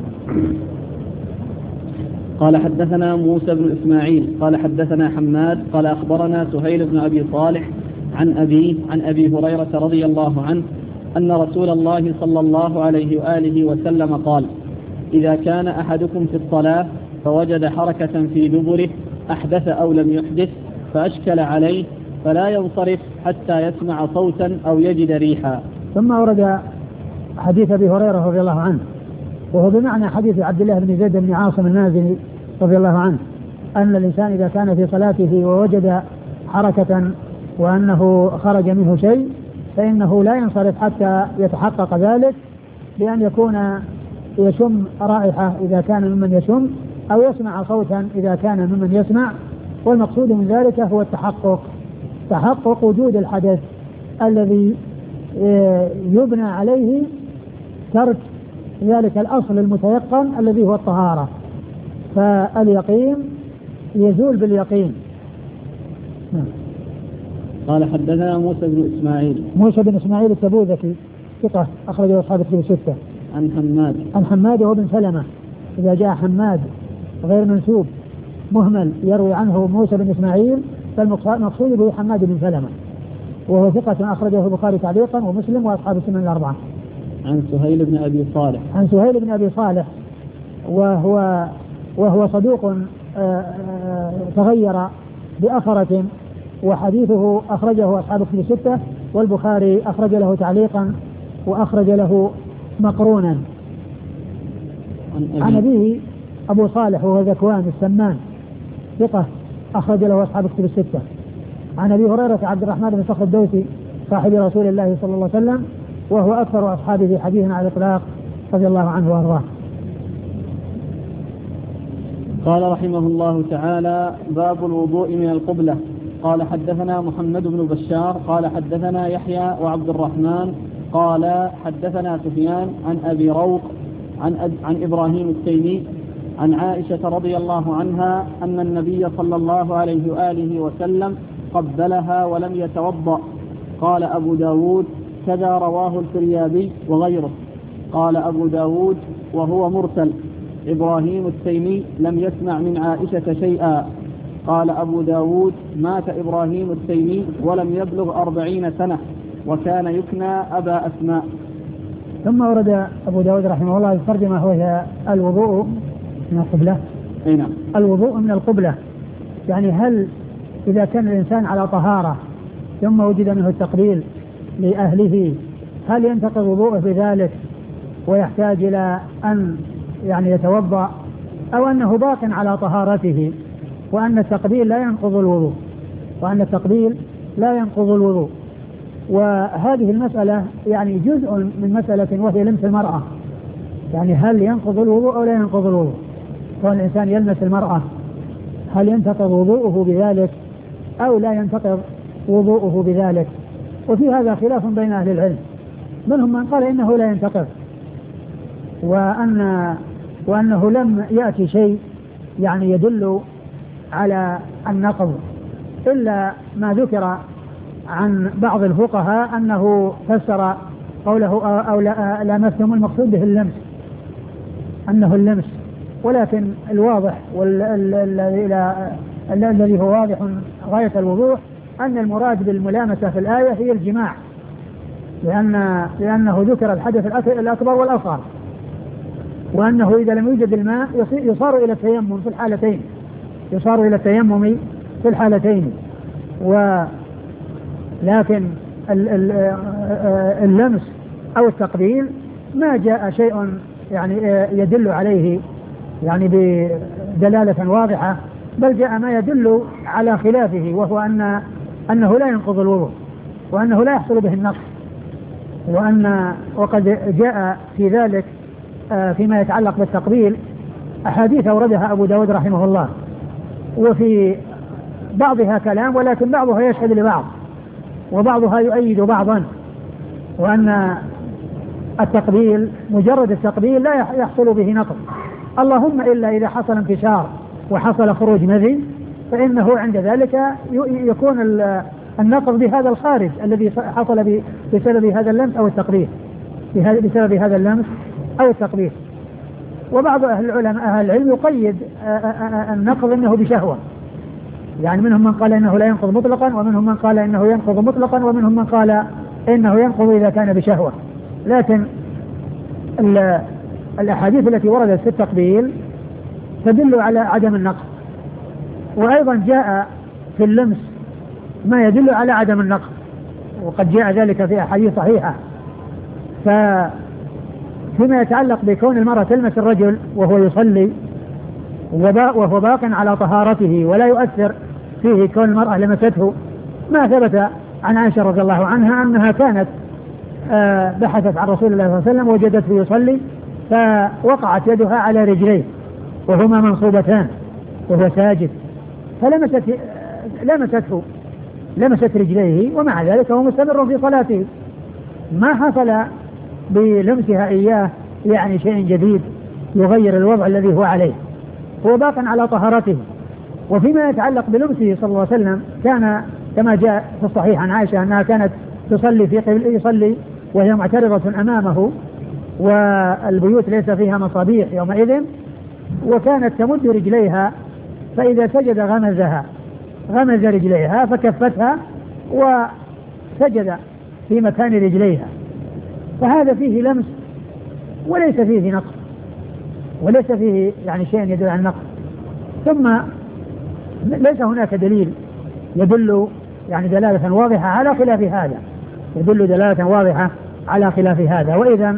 قال حدثنا موسى بن إسماعيل قال حدثنا حماد قال أخبرنا سهيل بن أبي صالح عن أبيه عن أبي هريرة رضي الله عنه أن رسول الله صلى الله عليه وآله وسلم قال: إذا كان أحدكم في الصلاة فوجد حركة في دبره أحدث أو لم يحدث فأشكل عليه فلا ينصرف حتى يسمع صوتا أو يجد ريحا. ثم ورد حديث أبي هريرة رضي الله عنه، وهو بمعنى حديث عبد الله بن زيد بن عاصم المازني رضي الله عنه، أن الإنسان إذا كان في صلاته ووجد حركة وأنه خرج منه شيء فإنه لا ينصرف حتى يتحقق ذلك، بأن يكون يشم رائحة إذا كان ممن يشم، أو يسمع صوتا إذا كان ممن يسمع. والمقصود من ذلك هو التحقق، تحقق وجود الحدث الذي يبنى عليه ترك ذلك الأصل المتيقن الذي هو الطهارة، فاليقين يزول باليقين. قال حدثنا موسى بن إسماعيل. موسى بن إسماعيل التبوذكي ثقة أخرجه أصحاب الكتب الستة. عن حماد. عن حماد وابن سلمة، إذا جاء حماد غير منسوب مهمل يروي عنه موسى بن إسماعيل فالمقصود به حماد بن سلمة، وهو ثقة أخرجه البخاري تعليقا ومسلم وأصحاب السنن الأربعة. عن سهيل بن أبي صالح. عن سهيل بن أبي صالح وهو وهو صدوق تغير بأثرة، وحديثه أخرجه أصحاب الكتب الستة، والبخاري أخرج له تعليقا وأخرج له مقرونا. عن أبيه أبو صالح وهو ذكوان السمان ثقة أخرج له أصحاب الكتب الستة. عن أبي هريرة عبد الرحمن بن صخر الدوسي صاحب رسول الله صلى الله عليه وسلم، وهو أكثر أصحابه حديثا على الإطلاق رضي الله عنه وأرضاه. قال رحمه الله تعالى: باب الوضوء من القبلة. قال حدثنا محمد بن بشار قال حدثنا يحيى وعبد الرحمن قال حدثنا سفيان عن أبي روق عن, عن إبراهيم التيمي عن عائشة رضي الله عنها أن النبي صلى الله عليه وآله وسلم قبلها ولم يتوضأ. قال أبو داود كذا رواه الفريابي وغيره. قال أبو داود وهو مرسل. إبراهيم التيمي لم يسمع من عائشة شيئا. قال أبو داود مات إبراهيم التيمي ولم يبلغ أربعين سنة وكان يكنى أبا أسماء. ثم ورد أبو داود رحمه الله الترجمة وهي الوضوء من القبلة. نعم. الوضوء من القبلة يعني هل إذا كان الإنسان على طهارة ثم وجد منه التقبيل لأهله هل ينتقض وضوءه بذلك ويحتاج إلى أن يعني يتوضأ أو أنه باق على طهارته وأن التقبيل لا ينقض الوضوء وأن التقبيل لا ينقض الوضوء. وهذه المسألة يعني جزء من مسألة وهي لمس المرأة، يعني هل ينقض الوضوء أو لا ينقض الوضوء؟ كون الإنسان يلمس المرأة هل ينتقض وضوءه بذلك أو لا ينتقض وضوءه بذلك؟ وفي هذا خلاف بين أهل العلم، منهم من قال إنه لا ينتقض وأن وأنه لم يأتي شيء يعني يدل على النقض إلا ما ذكر عن بعض الفقهاء أنه فسر قوله أو لامستم المقصود به اللمس أنه اللمس، ولكن الواضح والذي هو واضح غاية الوضوح أن المراد بالملامسة في الآية هي الجماع، لأن لأنه ذكر الحدث الأكبر والأصغر، وأنه إذا لم يوجد الماء يصار إلى التيمم في الحالتين يصار إلى التيمم في الحالتين ولكن اللمس أو التقبيل ما جاء شيء يعني يدل عليه يعني بدلالة واضحة، بل جاء ما يدل على خلافه، وهو أن أنه لا ينقض الوضوء وأنه لا يحصل به النقص، وأن وقد جاء في ذلك فيما يتعلق بالتقبيل أحاديث أوردها أبو داود رحمه الله، وفي بعضها كلام ولكن بعضها يشهد لبعض وبعضها يؤيد بعضا، وأن التقبيل مجرد التقبيل لا يحصل به نقض، اللهم إلا إذا حصل انتشار وحصل خروج مذي فإنه عند ذلك يكون النقض بهذا الخارج الذي حصل بسبب هذا اللمس أو التقبيل بسبب هذا اللمس أو التقبيل. وبعض أهل العلماء أهل العلم يقيد النقض أنه بشهوة، يعني منهم من قال إنه لا ينقض مطلقا، ومنهم من قال إنه ينقض مطلقا، ومنهم من قال إنه ينقض إذا كان بشهوة. لكن الأحاديث التي وردت في التقبيل تدل على عدم النقض، وأيضا جاء في اللمس ما يدل على عدم النقض، وقد جاء ذلك في أحاديث صحيحة. فيما يتعلق بكون المرأة تلمس الرجل وهو يصلي وهو باق على طهارته ولا يؤثر فيه كون المرأة لمسته، ما ثبت عن عائشة رضي الله عنها أنها كانت بحثت عن رسول الله صلى الله عليه وسلم وجدته يصلي فوقعت يدها على رجليه وهما منصوبتان وهو ساجد فلمست لمسته لمست رجليه، ومع ذلك هو مستمر في صلاته، ما حصل بلمسها إياه يعني شيء جديد يغير الوضع الذي هو عليه، هو باق على طهارته. وفيما يتعلق بلمسه صلى الله عليه وسلم كان كما جاء في الصحيح عن عائشة أنها كانت تصلي في قبل يصلي وهي معترضة أمامه والبيوت ليس فيها مصابيح يومئذ، وكانت تمد رجليها فإذا سجد غمزها غمز رجليها فكفتها وسجد في مكان رجليها، فهذا فيه لمس وليس فيه نقص وليس فيه يعني شيء يدل على النقص. ثم ليس هناك دليل يدل يعني دلالة واضحة على خلاف هذا يدل دلالة واضحة على خلاف هذا وإذا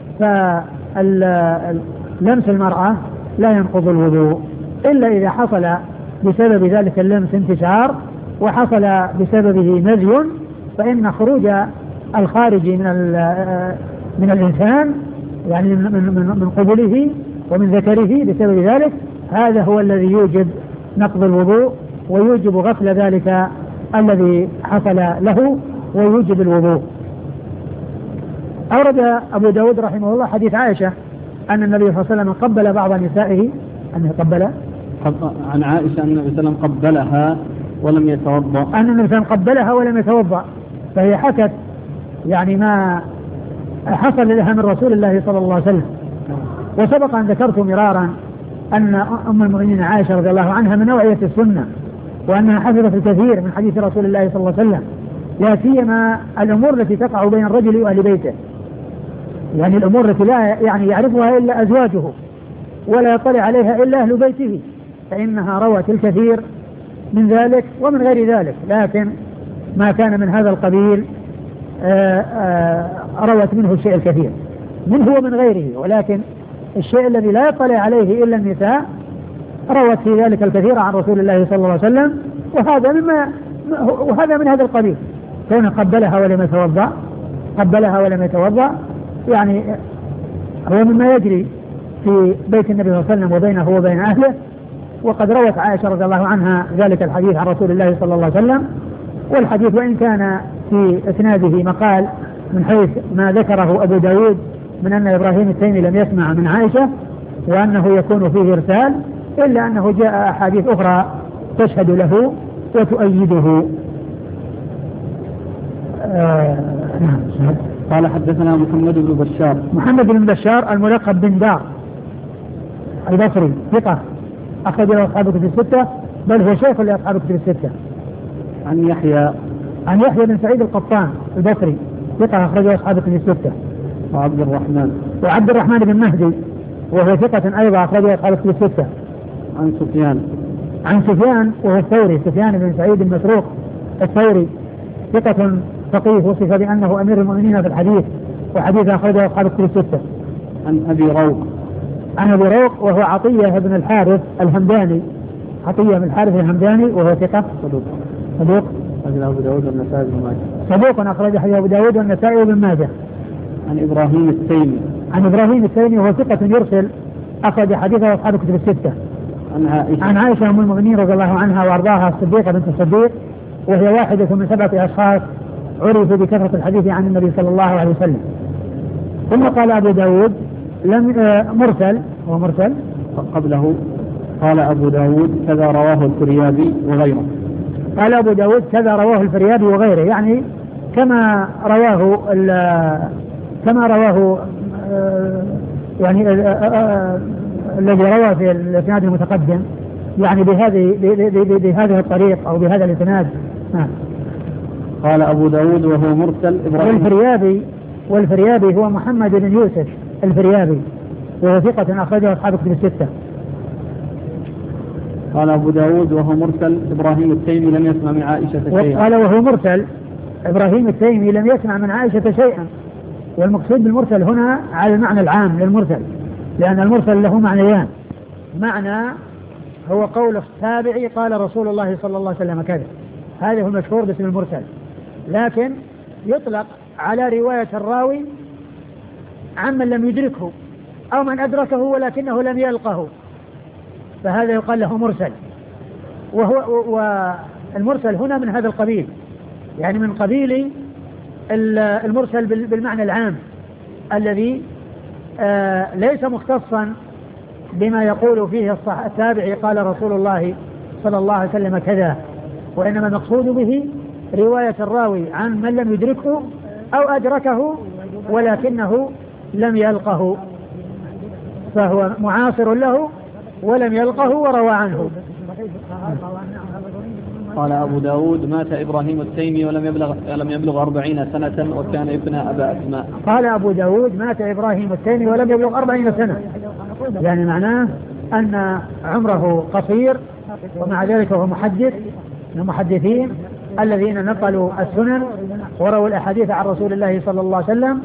فلمس المرأة لا ينقض الوضوء إلا إذا حصل بسبب ذلك اللمس انتشار وحصل بسببه نزي، فإن خروج الخارج من من الإنسان يعني من من قبله ومن ذكره بسبب ذلك هذا هو الذي يوجب نقض الوضوء ويوجب غسل ذلك الذي حصل له ويوجب الوضوء. أورد أبو داود رحمه الله حديث عائشة أن النبي صلى الله عليه وسلم قبل بعض نسائه، أنه قبل عن عائشة أن النبي صلى الله عليه وسلم قبلها ولم يتوضأ، أن النبي صلى الله عليه وسلم قبلها ولم يتوضأ، فهي حكت يعني ما حصل لها من رسول الله صلى الله عليه وسلم. وسبق أن ذكرت مرارا أن أم المؤمنين عائشة رضي الله عنها من نوعية السنة، وأنها حفظت الكثير من حديث رسول الله صلى الله عليه وسلم، لا سيما الأمور التي تقع بين الرجل وأهل بيته، يعني الأمور التي لا يعني يعرفها إلا أزواجه ولا يطلع عليها إلا أهل بيته، فإنها روت الكثير من ذلك ومن غير ذلك، لكن ما كان من هذا القبيل آآ آآ روت منه الشيء الكثير منه ومن غيره، ولكن الشيء الذي لا يطلع عليه إلا النساء روت في ذلك الكثير عن رسول الله صلى الله عليه وسلم، وهذا مما وهذا من هذا القبيل. كون قبلها ولم يتوضأ قبلها ولم يتوضأ يعني هو مما يجري في بيت النبي صلى الله عليه وسلم وبينه وبين أهله. وقد روت عائشة رضي الله عنها ذلك الحديث عن رسول الله صلى الله عليه وسلم، والحديث وإن كان في إسناده مقال من حيث ما ذكره أبو داود من أن إبراهيم التيمي لم يسمع من عائشة وأنه يكون فيه إرسال، إلا أنه جاء أحاديث أخرى تشهد له وتؤيده. آه نعم. قال حدثنا محمد بن بشار محمد بن بشار الملقب بن دار البصري ثقة أخرج له أصحاب الكتب الستة، بل هو شيخ لأصحاب الكتب الستة. عن يحيى عن يحيى بن سعيد القطان البصري ثقة أخرج له أصحاب الكتب الستة. وعبد الرحمن وعبد الرحمن بن مهدي وهو ثقة أيضا أخرج له أصحاب الكتب الستة. عن سفيان عن سفيان وهو الثوري سفيان بن سعيد المسروق الثوري ثقة فقيه وصف بأنه أمير المؤمنين في الحديث، وحديث أخرجه أصحاب الكتب الستة. عن أبي روق عن أبي روق وهو عطية بن الحارث الهمداني عطية بن الحارث الهمداني وهو ثقة صدوق صدوق أخرج أبو داود والنسائي بن ماجه صدوق أخرج أبو داود والنسائي بن ماجه. عن إبراهيم التيمي عن إبراهيم التيمي وهو ثقة يرسل أخرج حديثه أصحاب الكتب الستة. عن عائشة عن عائشة أم المؤمنين رضي الله عنها وأرضاها الصديقة بنت الصديق، وهي واحدة من سبعة أشخاص عرفوا بكثرة الحديث عن النبي صلى الله عليه وسلم. ثم قال أبو داود لم مرسل هو مرسل قبله قال أبو داود كذا رواه الفريابي وغيره. قال أبو داود كذا رواه الفريابي وغيره، يعني كما رواه كما رواه يعني الذي روى في الإسناد المتقدم، يعني بهذه بهذه الطريق أو بهذا الإسناد. قال أبو داود وهو مرسل إبراهيم والفريابي والفريابي هو محمد بن يوسف الفريابي وهو ثقة أخرجه أصحاب الكتب الستة. قال أبو داود وهو مرسل إبراهيم التيمي لم يسمع من عائشة شيئا. قال وهو مرسل إبراهيم التيمي لم يسمع من عائشة شيئا، والمقصود بالمرسل هنا على المعنى العام للمرسل، لأن المرسل له معنيان. معنى هو قول التابعي قال رسول الله صلى الله عليه وسلم كذا، هذا هو المشهور باسم المرسل، لكن يطلق على رواية الراوي عمن لم يدركه أو من أدركه ولكنه لم يلقه، فهذا يقال له مرسل. وهو والمرسل هنا من هذا القبيل، يعني من قبيل المرسل بالمعنى العام الذي آه ليس مختصا بما يقول فيه التابعي قال رسول الله صلى الله عليه وسلم كذا، وإنما المقصود به رواية الراوي عن من لم يدركه أو أدركه ولكنه لم يلقه، فهو معاصر له ولم يلقه وروى عنه. قال أبو داود مات إبراهيم التيمي ولم يبلغ لم يبلغ أربعين سنة وكان ابن أبا أسماء. قال أبو داود مات إبراهيم التيمي ولم يبلغ أربعين سنة، يعني معناه أن عمره قصير، ومع ذلك هو محدث من المحدثين الذين نقلوا السنن ورووا الأحاديث عن رسول الله صلى الله عليه وسلم.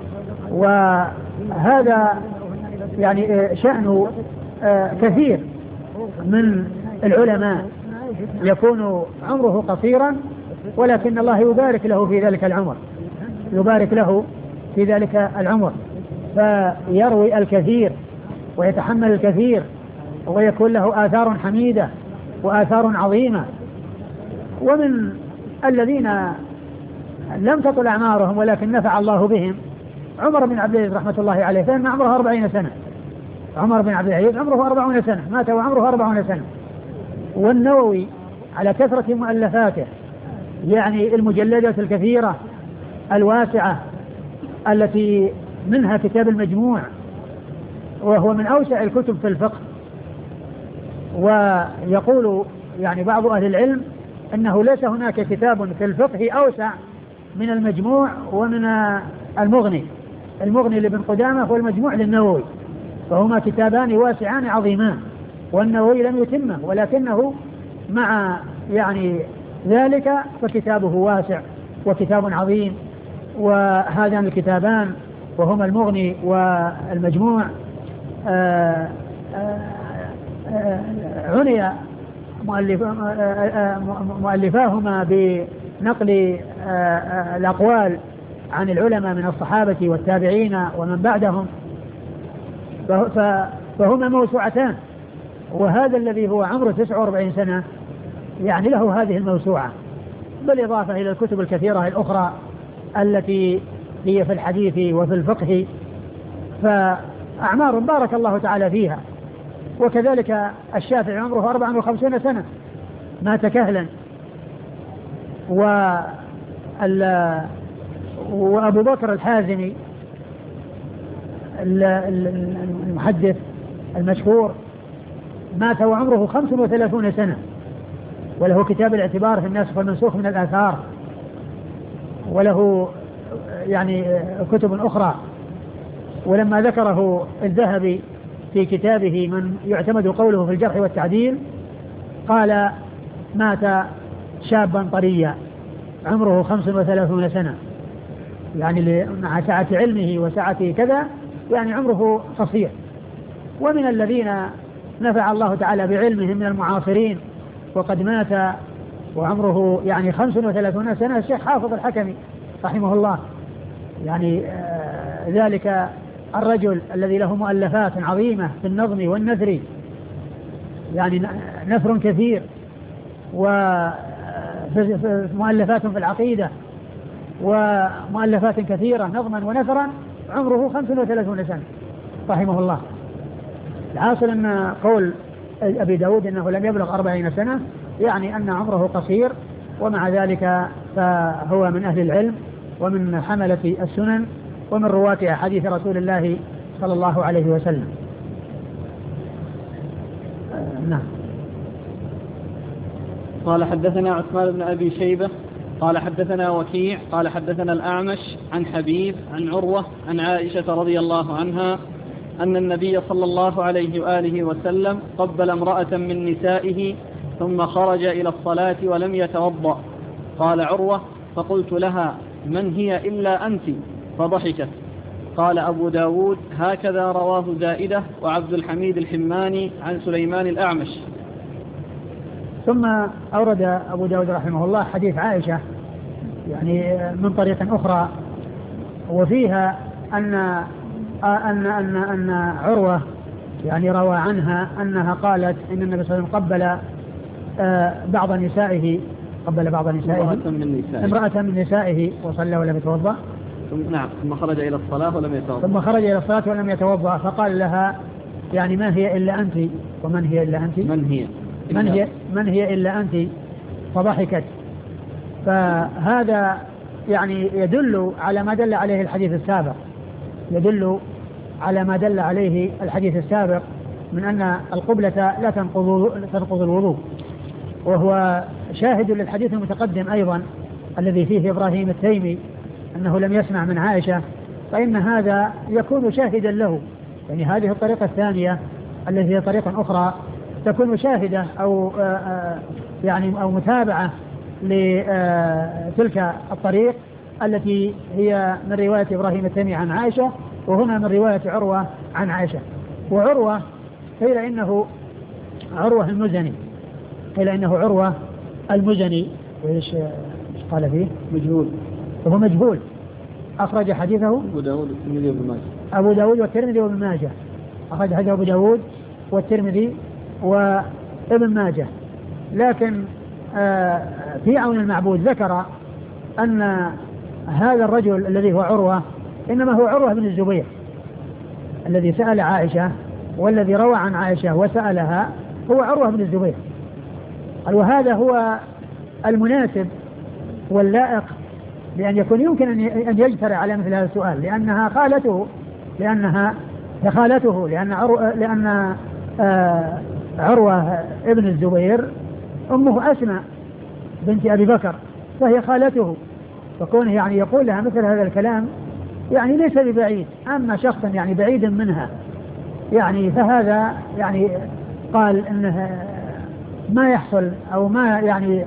وهذا يعني شأن كثير من العلماء يكون عمره قصيرا ولكن الله يبارك له في ذلك العمر يبارك له في ذلك العمر فيروي الكثير ويتحمل الكثير ويكون له آثار حميدة وآثار عظيمة. ومن الذين لم تطل أعمارهم ولكن نفع الله بهم عمر بن عبد العزيز رحمة الله عليه، فإن عمره أربعين سنة. عمر بن عبد العزيز عمره أربعون سنة، مات وعمره أربعون سنة. والنووي على كثرة مؤلفاته، يعني المجلدات الكثيرة الواسعة التي منها كتاب المجموع، وهو من أوسع الكتب في الفقه. ويقول يعني بعض أهل العلم أنه ليس هناك كتاب في الفقه أوسع من المجموع ومن المغني. المغني لابن قدامة والمجموع للنووي، فهما كتابان واسعان عظيمان، والنووي لم يتمه، ولكنه مع يعني ذلك فكتابه واسع وكتاب عظيم. وهذان الكتابان وهما المغني والمجموع آآ آآ عني مؤلف مؤلفاهما بنقل الأقوال عن العلماء من الصحابة والتابعين ومن بعدهم، فهما موسوعتان. وهذا الذي هو عمره تسعة وأربعين سنة يعني له هذه الموسوعة، بالإضافة إلى الكتب الكثيرة الأخرى التي هي في الحديث وفي الفقه، فأعمار بارك الله تعالى فيها. وكذلك الشافعي عمره أربعة وخمسين سنة، مات كهلا. وأبو بكر الحازمي المحدث المشهور مات وعمره خمس وثلاثون سنة، وله كتاب الاعتبار في الناسخ والمنسوخ من الآثار، وله يعني كتب أخرى. ولما ذكره الذهبي في كتابه من يعتمد قوله في الجرح والتعديل قال مات شابا طريا عمره خمس وثلاثون سنة، يعني مع سعة علمه وسعة كذا يعني عمره قصير. ومن الذين نفع الله تعالى بعلمهم من المعاصرين وقد مات وعمره يعني خمس وثلاثون سنة الشيخ حافظ الحكمي رحمه الله، يعني آه ذلك الرجل الذي له مؤلفات عظيمة في النظم والنثر، يعني نثر كثير، ومؤلفات في العقيدة ومؤلفات كثيرة نظما ونثرا، عمره خمس وثلاثون سنة رحمه الله. الحاصل أن قول أبي داود أنه لم يبلغ أربعين سنة يعني أن عمره قصير، ومع ذلك فهو من أهل العلم ومن حملة السنن ومن رواة أحاديث رسول الله صلى الله عليه وسلم. آه نعم. قال حدثنا عثمان بن أبي شيبة قال حدثنا وكيع قال حدثنا الأعمش عن حبيب عن عروة عن عائشة رضي الله عنها أن النبي صلى الله عليه وآله وسلم قبل امرأة من نسائه ثم خرج إلى الصلاة ولم يتوضأ. قال عروة فقلت لها من هي إلا أنت؟ فضحكت. قال أبو داود هكذا رواه زائدة وعبد الحميد الحماني عن سليمان الأعمش. ثم أورد أبو داود رحمه الله حديث عائشة يعني من طريق أخرى، وفيها أن أن أن أن عروة يعني روى عنها أنها قالت إن النبي صلى الله عليه وسلم قبل بعض نسائه قبل بعض نسائه امرأة من نسائه, امرأة من نسائه وصلى ولم يتوضأ. نعم. ثم خرج إلى الصلاة ولم يتوضأ. ثم خرج إلى الصلاة ولم يتوضأ فقال لها يعني ما هي إلا أنت؟ ومن هي إلا أنت؟ من هي من هي من هي إلا أنت؟ فضحكت. فهذا يعني يدل على ما دل عليه الحديث السابق، يدل على ما دل عليه الحديث السابق من أن القبلة لا تنقض تنقض الوضوء، وهو شاهد للحديث المتقدم أيضا الذي فيه إبراهيم التيمي أنه لم يسمع من عائشة، فإن هذا يكون شاهدا له. يعني هذه الطريقة الثانية التي هي طريقة أخرى تكون شاهدة أو يعني أو متابعة لتلك الطريق التي هي من رواية إبراهيم التيمي عن عائشة، وهنا من رواية عروة عن عائشة. وعروة قيل إنه عروة المزني، قيل إنه عروة المزني. وإيش قال فيه؟ مجهول. وهو مجهول. أخرج حديثه أبو داود والترمذي وابن ماجه. أبو داود والترمذي وابن ماجه. أخرج حديث أبو داود والترمذي وابن ماجه. لكن في عون المعبود ذكر أن هذا الرجل الذي هو عروة إنما هو عروة بن الزبير الذي سأل عائشة، والذي روى عن عائشة وسألها هو عروة بن الزبير. قال وهذا هو المناسب واللائق لأن يكون يمكن أن يجترئ على مثل هذا السؤال، لأنها خالته لأنها خالته لأن عروة, لأن آه عروة ابن الزبير أمه أسماء بنت أبي بكر فهي خالته، فكونه يعني يقول لها مثل هذا الكلام يعني ليس ببعيد. أما شخصا يعني بعيد منها يعني فهذا يعني قال إنه ما يحصل أو ما يعني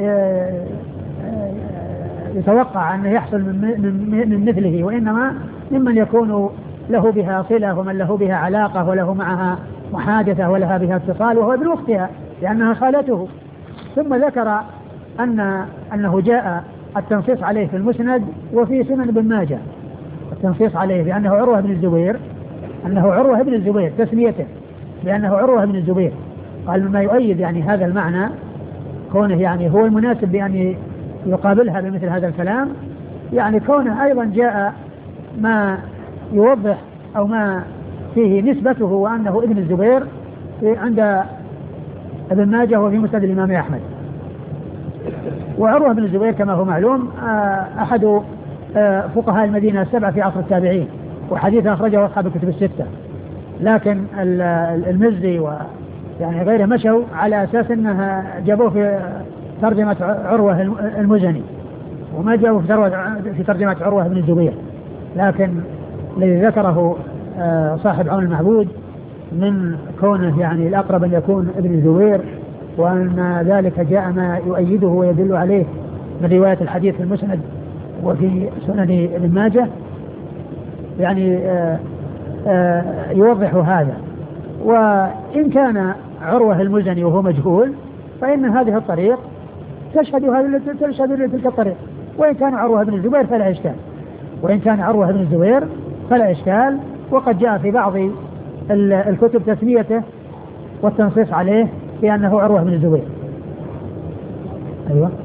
يتوقع أنه يحصل من مثله، وإنما ممن يكون له بها صلة ومن له بها علاقة وله معها محادثة ولها بها اتصال، وهو ابن أختها لأنها خالته. ثم ذكر أن أنه جاء التنصيص عليه في المسند وفي سنن ابن ماجه، التنصيص عليه بأنه عروة بن الزبير، أنه عروة بن الزبير تسميته بأنه عروة بن الزبير. قال مما يؤيد يعني هذا المعنى كونه يعني هو المناسب بأن يقابلها بمثل هذا الكلام، يعني كونه أيضا جاء ما يوضح أو ما فيه نسبته وأنه ابن الزبير عند ابن ماجه وفي مسند الإمام أحمد. وعروة بن الزبير كما هو معلوم أحد فقهاء المدينة السبعة في عصر التابعين، وحديثه أخرجه أصحاب الكتب الستة، لكن المزي ويعني غيره مشوا على أساس أنها جابوه في ترجمة عروة المزني وما جابوه في ترجمة عروة بن الزبير، لكن الذي ذكره صاحب عون المعبود من كونه يعني الأقرب أن يكون ابن الزبير، وأن ذلك جاء ما يؤيده ويدل عليه من رواية الحديث في المسند وفي سنن ابن ماجه، يعني آآ آآ يوضح هذا. وإن كان عروة المزني وهو مجهول فإن هذه الطريق تشهد هذه تشهد لتلك الطريق، وإن كان عروة بن الزبير فلا إشكال، وإن كان عروة بن الزبير فلا إشكال. وقد جاء في بعض الكتب تسميته والتنصيص عليه بأنه عروة بن الزبير. أيوة.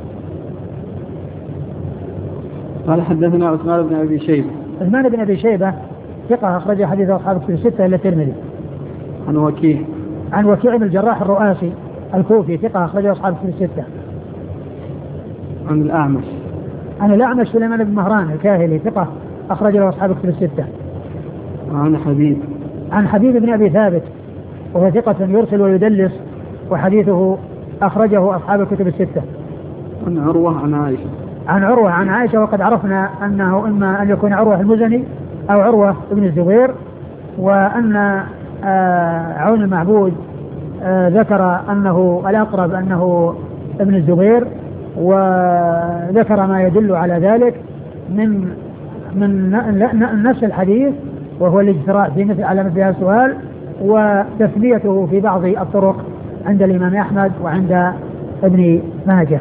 قال حدثنا عثمان بن أبي شيبة. عثمان بن أبي شيبة ثقة أخرج حديث أصحاب الكتب الستة إلا الترمذي. عن وكيع. عن وكيع بن الجراح الرؤاسي الكوفي ثقة أخرج أصحاب الكتب الستة. عن الأعمش. عن الأعمش سليمان بن مهران الكاهلي ثقة أخرج له أصحاب الكتب الستة. عن حبيب. عن حبيب بن أبي ثابت وهو ثقة يرسل ويدلس وحديثه أخرجه أصحاب الكتب الستة. عن عروة عن عائشة. عن عروة عن عائشة، وقد عرفنا أنه إما أن يكون عروة المزني أو عروة ابن الزبير، وأن عون المعبود ذكر أنه الأقرب أنه ابن الزبير، وذكر ما يدل على ذلك من من نفس الحديث وهو الاجتراء في مثل على مثل هذا السؤال وتثبيته في بعض الطرق عند الإمام أحمد وعند ابن ماجه.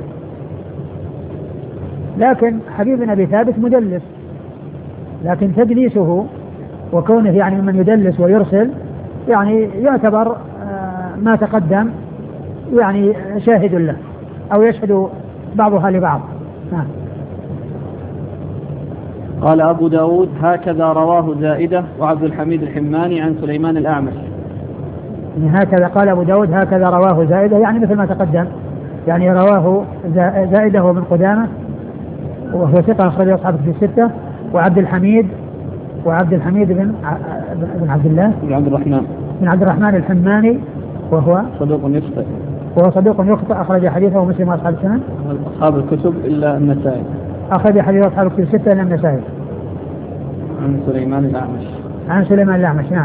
لكن حبيب بن أبي ثابت مدلس، لكن تدليسه وكونه يعني من يدلس ويرسل يعني يعتبر ما تقدم يعني شاهد له أو يشهد بعضها لبعض. نعم. قال أبو داود هكذا رواه زائدة وعبد الحميد الحماني عن سليمان الأعمش. يعني هكذا قال أبو داود هكذا رواه زائدة يعني مثل ما تقدم، يعني رواه زائدة وابن قدامة وهو ثقة أخرج أصحاب في الستة، وعبد الحميد وعبد الحميد بن بن عبد الله بن عبد الرحمن بن عبد الرحمن الحماني وهو صدوق يخطئ وهو صدوق يخطئ أخرج حديثه مسلم وأصحاب السنن أصحاب الكتب إلا النسائي. أخرج حديث أصحاب الكتب الستة إلا النسائي. عن سليمان الأعمش. عن سليمان الأعمش. نعم.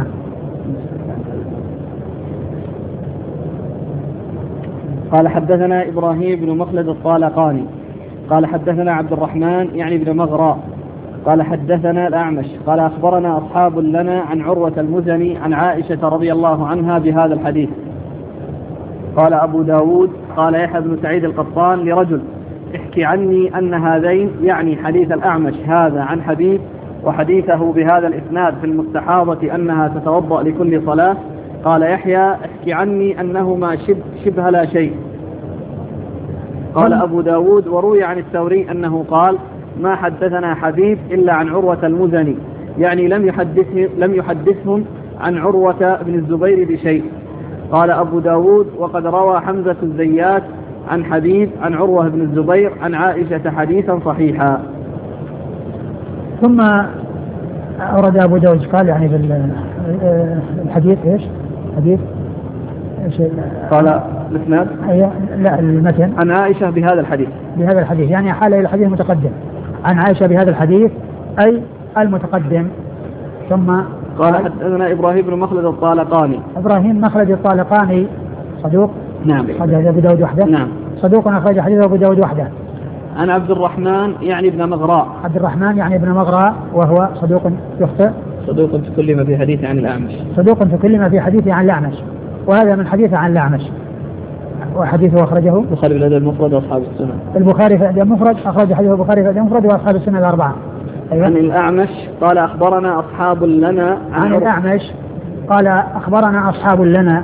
قال حدثنا إبراهيم بن مخلد الطالقاني قال حدثنا عبد الرحمن يعني بن مغراء قال حدثنا الأعمش قال أخبرنا أصحاب لنا عن عروة المزني عن عائشة رضي الله عنها بهذا الحديث. قال أبو داود قال يحيى بن سعيد القطان لرجل احكي عني أن هذين يعني حديث الأعمش هذا عن حبيب وحديثه بهذا الإسناد في المستحاضة أنها تتوضأ لكل صلاة. قال يحيى احكي عني أنهما شبه, شبه لا شيء. قال أبو داود وروي عن الثوري أنه قال ما حدثنا حبيب إلا عن عروة المزني، يعني لم يحدثه لم يحدثهم عن عروة بن الزبير بشيء. قال أبو داود وقد روى حمزة الزيات عن حبيب عن عروة بن الزبير عن عائشة حديثا صحيحا. ثم أورد أبو داود قال يعني بالحديث إيش حديث إيش قال الإسناد لا المتن عن عائشة بهذا الحديث بهذا الحديث يعني حال إلى الحديث المتقدم عن عائشة بهذا الحديث أي المتقدم. ثم قال حدثنا إبراهيم بن مخلد الطالقاني. إبراهيم مخلد الطالقاني صدوق نعم أخرج أبو داود وحده. نعم صدوق أخرج حديث أبو داود وحده. عن عبد الرحمن يعني ابن مغراء. عبد الرحمن يعني ابن مغراء وهو صدوق يخطئ. صدوق في كل ما في حديث عن الأعمش. صدوق في كل ما في حديث عن الأعمش، وهذا من حديث عن الأعمش، وحديثه أخرجه البخاري في الأدب المفرد وأصحاب السنن. البخاري في الأدب المفرد أخرج حديث البخاري في الأدب المفرد وأصحاب السنن الأربعة. أيوة. عن الأعمش قال أخبرنا أصحاب لنا. عن, عن الأعمش قال أخبرنا أصحاب لنا،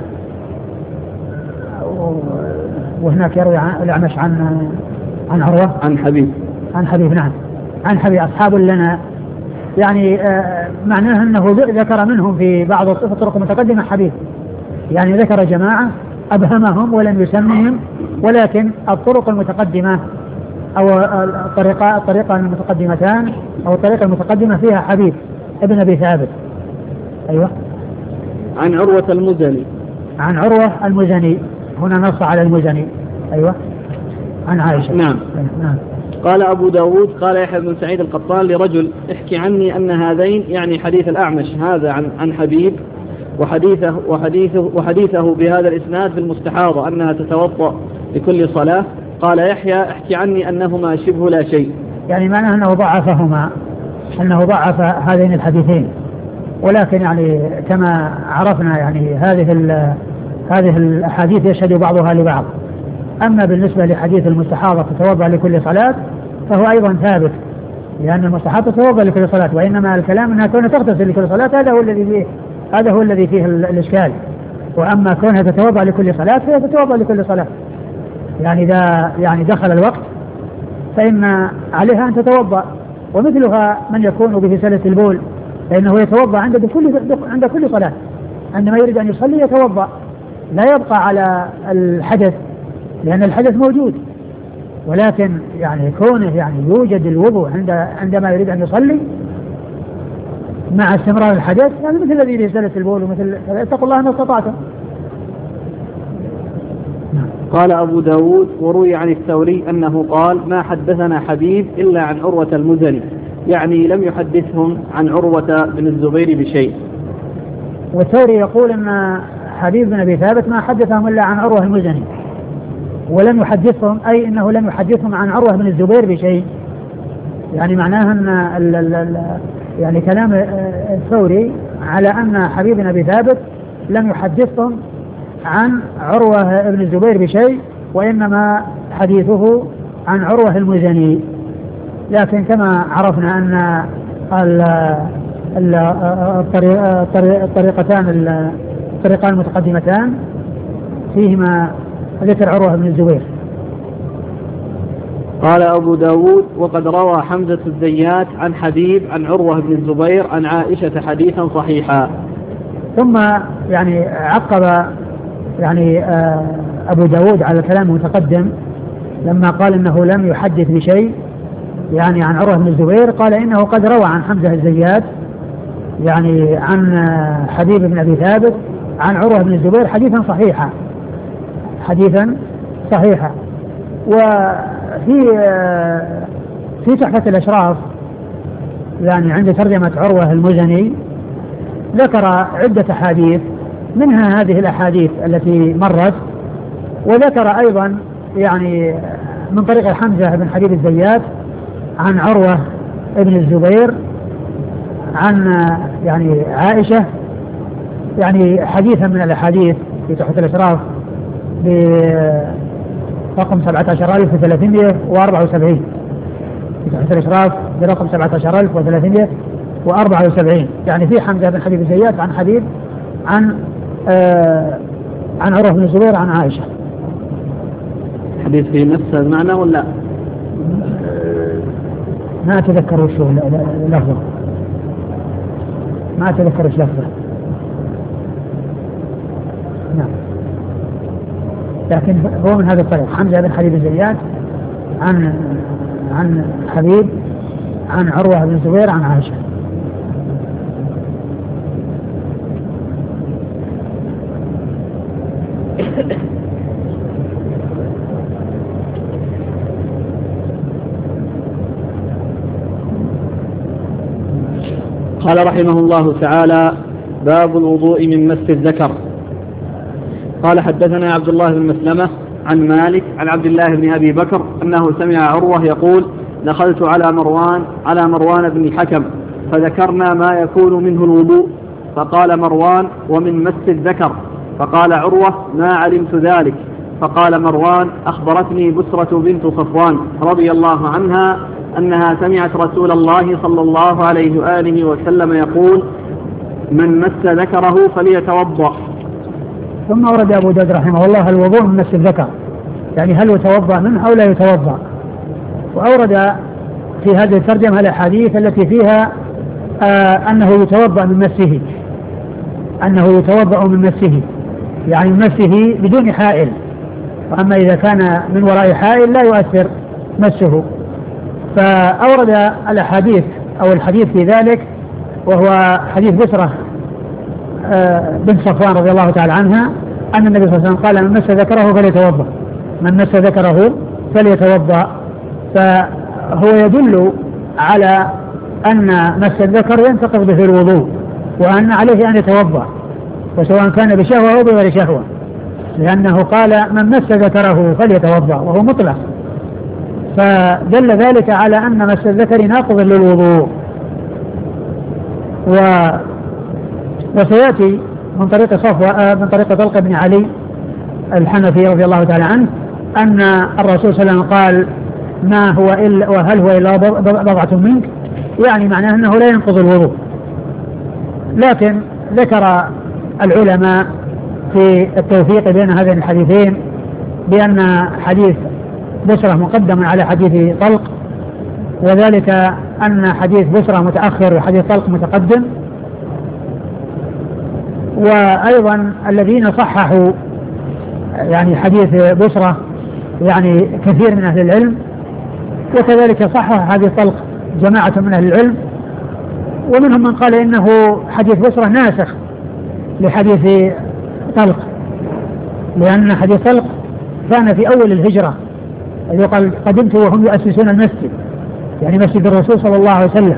وهناك يروي عن الأعمش عن عن عروة عن حبيب عن حبيب نعم عن حبيب أصحاب لنا، يعني آه معناه أنه ذكر منهم في بعض الطرق المتقدمة حبيب، يعني ذكر جماعة أبهمهم ولم يسمهم، ولكن الطرق المتقدمة أو الطريقة الطريقة المتقدمتان أو الطريقة المتقدمة فيها حبيب ابن أبي ثابت. أيوة. عن عروة المزني. عن عروة المزني، هنا نص على المزني. أيوة. عن عائشة. نعم. نعم. قال أبو داود قال يحيى بن سعيد القطان لرجل احكي عني أن هذين يعني حديث الأعمش هذا عن عن حبيب وحديثه وحديثه وحديثه بهذا الإسناد في المستحاضة أنها تتوضأ لكل صلاة. قال يحيى احكي عني أنهما شبه لا شيء، يعني معناه أنه ضعفهما، أنه ضعف هذين الحديثين، ولكن يعني كما عرفنا يعني هذه هذه الأحاديث يشهد بعضها لبعض. أما بالنسبة لحديث المستحاضة تتوضأ لكل صلاة فهو أيضا ثابت، لأن المستحاضة تتوضأ لكل صلاة، وإنما الكلام أنها كونها تغتسل لكل صلاة هذا هو الذي فيه هذا هو الذي فيه الإشكال. وأما كونها تتوضأ لكل صلاة فهي تتوضأ لكل صلاة، يعني إذا يعني دخل الوقت فإن عليها أن تتوضأ، ومثلها من يكون به سلة البول فإنه يتوضأ عند كل عند كل صلاة، عندما يريد أن يصلي يتوضأ، لا يبقى على الحدث لأن الحدث موجود، ولكن يعني كونه يعني يوجد الوضوء عند عندما يريد أن يصلي مع استمرار الحدث، يعني مثل الذي به سلة البول ومثل اتقوا الله ما استطعتم. قال أبو داود وروي عن الثوري أنه قال ما حدثنا حبيب إلا عن عروة المزني، يعني لم يحدثهم عن عروة بن الزبير بشيء. والثوري يقول أن حبيب بن أبي ثابت ما حدثهم إلا عن عروة المزني، ولم يحدثهم أي أنه لم يحدثهم عن عروة بن الزبير بشيء، يعني معناها أن ال ال ال يعني كلام الثوري على أن حبيب بن أبي ثابت لم يحدثهم عن عروة بن الزبير بشيء، وإنما حديثه عن عروة المزني. لكن كما عرفنا أن الطريقتان الطريقان المتقدمتان فيهما ذكر عروة بن الزبير. قال أبو داود وقد روى حمزة الزيات عن حبيب عن عروة بن الزبير عن عائشة حديثا صحيحا. ثم يعني عقب يعني أبو داود على الكلام المتقدم لما قال إنه لم يحدث بشيء يعني عن عروة بن الزبير، قال إنه قد روى عن حمزة الزيات يعني عن حبيب بن أبي ثابت عن عروة بن الزبير حديثا صحيحا حديثا صحيحا. وفي في تحفة الأشراف يعني عند ترجمة عروة المزني ذكر عدة أحاديث منها هذه الأحاديث التي مرت، وذكر أيضا يعني من طريق حمزة بن حبيب الزيات عن عروة ابن الزبير عن يعني عائشة يعني حديثا من الأحاديث في تحفة الأشراف برقم سبعة عشر ألف وثلاثمائة وأربعة وسبعين في تحفة الأشراف برقم سبعة عشر ألف وثلاثمائة وأربعة وسبعين، يعني في حمزة بن حبيب الزيات عن حبيب عن آه عن عروة بن الزبير عن عائشة. حديث فيه نفس المعنى ولا؟ ما أتذكر وش هو لفظه، ما أتذكر وش لفظه. نعم. لكن هو من هذا الطريق، حمزة بن حبيب الزيات عن عن حبيب عن عروة بن الزبير عن عائشة. قال رحمه الله تعالى: باب الوضوء من مس الذكر. قال حدثنا عبد الله بن مسلمة عن مالك عن عبد الله بن أبي بكر أنه سمع عروة يقول: دخلت على مروان على مروان بن الحكم فذكرنا ما يكون منه الوضوء، فقال مروان: ومن مس الذكر. فقال عروة: ما علمت ذلك. فقال مروان: أخبرتني بسرة بنت صفوان رضي الله عنها أنها سمعت رسول الله صلى الله عليه وآله وسلم يقول: من مس ذكره فليتوضأ. ثم ورد أبو داود رحمه الله الوضوء من مس الذكر، يعني هل يتوضأ منه أو لا يتوضأ. وأورد في هذه الترجمة الأحاديث التي فيها آه أنه يتوضأ من مسه، أنه يتوضأ من مسه يعني من مسه بدون حائل، وأما إذا كان من وراء حائل لا يؤثر مسه. فأورد الأحاديث أو الحديث في ذلك، وهو حديث بسرة آه بن صفوان رضي الله تعالى عنها أن النبي صلى الله عليه وسلم قال: من مس ذكره فليتوضأ، من مس ذكره فليتوضأ. فهو يدل على أن مس الذكر ينتقض به الوضوء، وأن عليه أن يتوضأ، وسواء كان بشهوة أو بغير شهوة، لأنه قال: من مس ذكره فليتوضأ، وهو مطلق، فدل ذلك على أن مس الذكر ناقض للوضوء. و وسيأتي من طريق صفوة من طريق طلق بن علي الحنفي رضي الله تعالى عنه أن الرسول صلى الله عليه وسلم قال: ما هو إلا وهل هو إلا بضعة منك، يعني معناه أنه لا ينقض الوضوء. لكن ذكر العلماء في التوفيق بين هذين الحديثين بأن حديث بسرة مقدم على حديث طلق، وذلك أن حديث بسرة متأخر وحديث طلق متقدم. وأيضا الذين صححوا يعني حديث بسرة يعني كثير من أهل العلم، وكذلك صحح حديث طلق جماعة من أهل العلم، ومنهم من قال إنه حديث بسرة ناسخ لحديث طلق، لأن حديث طلق كان في أول الهجرة، يقال: قدمت وهم يؤسسون المسجد، يعني مسجد الرسول صلى الله عليه وسلم.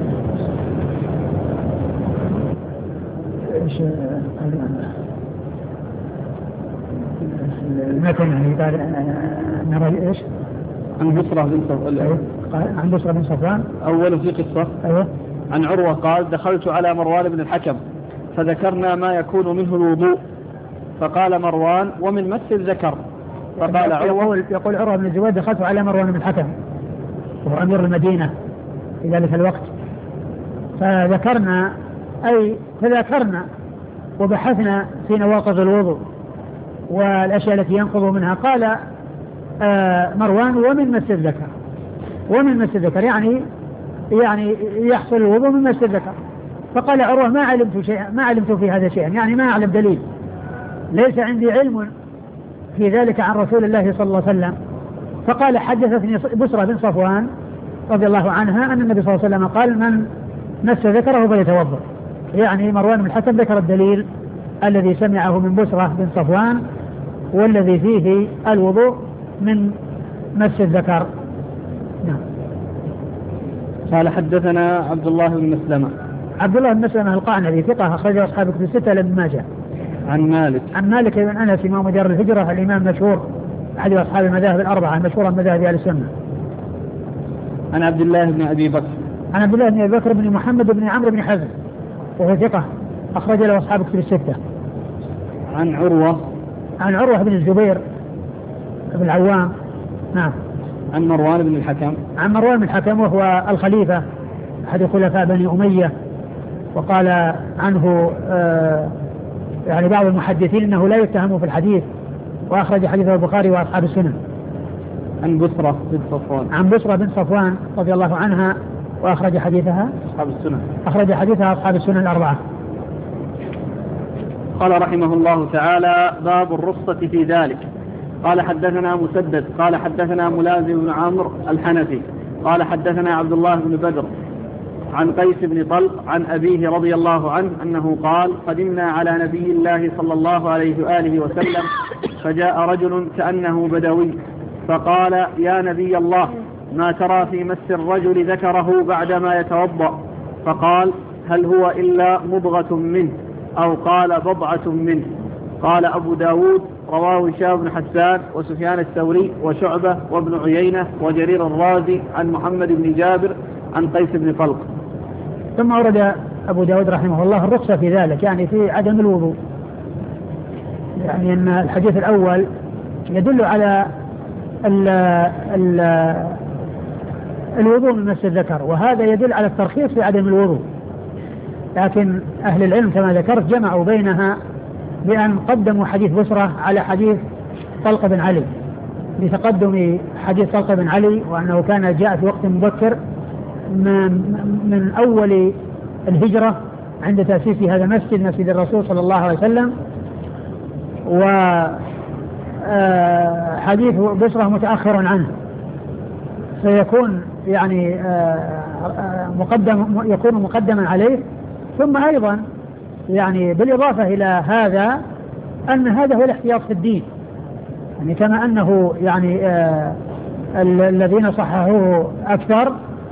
ما كان يعني قال نرى ايش؟ عن بسرة بن صفوان. أيوه. عن بسرة بن صفوان أول في قصة. أيوه. عن عروة قال: دخلت على مروان بن الحكم فذكرنا ما يكون منه الوضوء، فقال مروان: ومن مس الذكر. فقال عروة: يقول, يقول عروة بن الزبير: دخلت على مروان بن الحكم وهو أمير المدينة في ذلك الوقت، فذكرنا أي تذكرنا وبحثنا في نواقض الوضوء والأشياء التي ينقض منها. قال آه مروان: ومن مس الذكر، ومن مس الذكر يعني يعني يحصل الوضوء من مس الذكر. فقال عروة: ما علمت شيئا، ما علمت في هذا شيئا، يعني ما أعلم دليل، ليس عندي علم في ذلك عن رسول الله صلى الله عليه وسلم. فقال: حدثتني بسرة بن صفوان رضي الله عنها أن النبي صلى الله عليه وسلم قال: من مس ذكره فليتوضأ، يعني مروان بن الحكم ذكر الدليل الذي سمعه من بسرة بن صفوان والذي فيه الوضوء من مس الذكر. نعم. قال حدثنا عبد الله بن مسلمة. عبد الله بن مسلمة القعنبي ثقة أخرجه أصحاب كتب الستة لابن ماجه. عن مالك. عن مالك بن أنس إمام دار الهجرة الإمام مشهور أحد أصحاب المذاهب الأربعة مشهورا مذاهب أهل السنة. عن عبد الله بن أبي بكر. عن عبد الله بن أبي بكر بن محمد بن عمرو بن حزم وهو ثقة أخرج له أصحاب كتب الستة. عن عروة. عن عروة بن الزبير بن العوام. نعم. عن مروان بن الحكم. عن مروان بن الحكم وهو الخليفة أحد خلفاء بني أمية، وقال عنه آه يعني بعض المحدثين أنه لا يتهم في الحديث، وأخرج حديث البخاري وأصحاب السنن. عن بسرة بنت صفوان عن بسرة بنت صفوان رضي الله عنها، وأخرج حديثها أصحاب السنن أخرج حديثها أصحاب السنن الأربعة. قال رحمه الله تعالى: باب الرخصة في ذلك. قال حدثنا مسدد قال حدثنا ملازم بن عمرو الحنفي قال حدثنا عبد الله بن بدر عن قيس بن طلق عن أبيه رضي الله عنه أنه قال: قدمنا على نبي الله صلى الله عليه وآله وسلم فجاء رجل كأنه بدوي فقال: يا نبي الله، ما ترى في مس الرجل ذكره بعدما يتوضأ؟ فقال: هل هو إلا مضغة منه، أو قال بضعة منه. قال أبو داود: رواه هشام بن حسان وسفيان الثوري وشعبة وابن عيينة وجرير الرازي عن محمد بن جابر عن قيس بن طلق. ثم أورد أبو داود رحمه الله الرخصة في ذلك، يعني في عدم الوضوء، يعني أن الحديث الأول يدل على ال ال الوضوء من مس الذكر، وهذا يدل على الترخيص في عدم الوضوء. لكن أهل العلم كما ذكرت جمعوا بينها بأن قدموا حديث بسرة على حديث طلق بن علي، لتقدم حديث طلق بن علي وأنه كان جاء في وقت مبكر من أول الهجرة عند تأسيس هذا المسجد، مسجد الرسول صلى الله عليه وسلم، وحديث بسرة متأخر عنه، فيكون يعني مقدم يكون مقدما عليه. ثم أيضا يعني بالإضافة إلى هذا أن هذا هو الاحتياط في الدين، يعني كما أنه يعني آه الذين صححوه أكثر،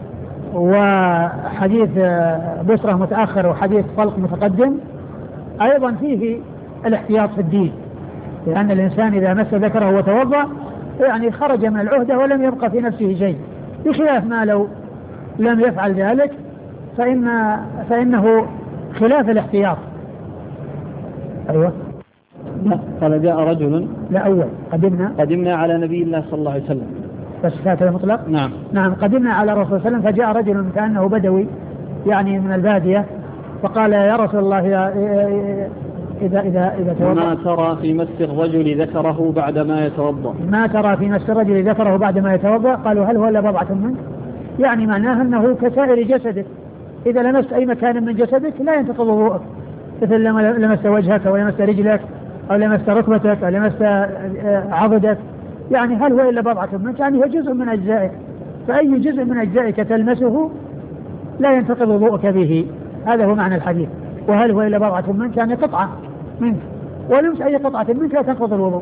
وحديث آه بسرة متأخر وحديث طلق متقدم، أيضا فيه الاحتياط في الدين، لأن الإنسان إذا مس ذكره وتوضأ يعني خرج من العهدة ولم يبقى في نفسه شيء، بخلاف ما لو لم يفعل ذلك فإن فإنه خلاف الاحتياط. أيوة. قال: جاء رجل. لا أول قدمنا قدمنا على نبي الله صلى الله عليه وسلم. بس هذا مطلق. نعم. نعم قدمنا على رسول الله صلى الله عليه وسلم فجاء رجل كأنه بدوي يعني من البادية، فقال: يا رسول الله إذا إذا إذا توضأ ما ترى في مس الرجل ذكره بعدما يتوضأ؟ ما ترى في مس الرجل ذكره بعدما يتوضأ؟ قالوا: هل هو إلا بضعة منك؟ يعني معناه أنه كسائر جسدك، إذا لمست أي مكان من جسدك لا ينتقض وضوءك، مثل لما لمست وجهك أو لمست رجلك أو لمست ركبتك أو لمست عضدك، يعني هل هو إلا بضعة منك؟ يعني هو جزء من أجزائك، فأي جزء من أجزائك تلمسه لا ينتقض وضوءك به. هذا هو معنى الحديث. وهل هو إلا بضعة منك؟ يعني قطعة منك، ولمس أي قطعة منك لا تنقض الوضوء.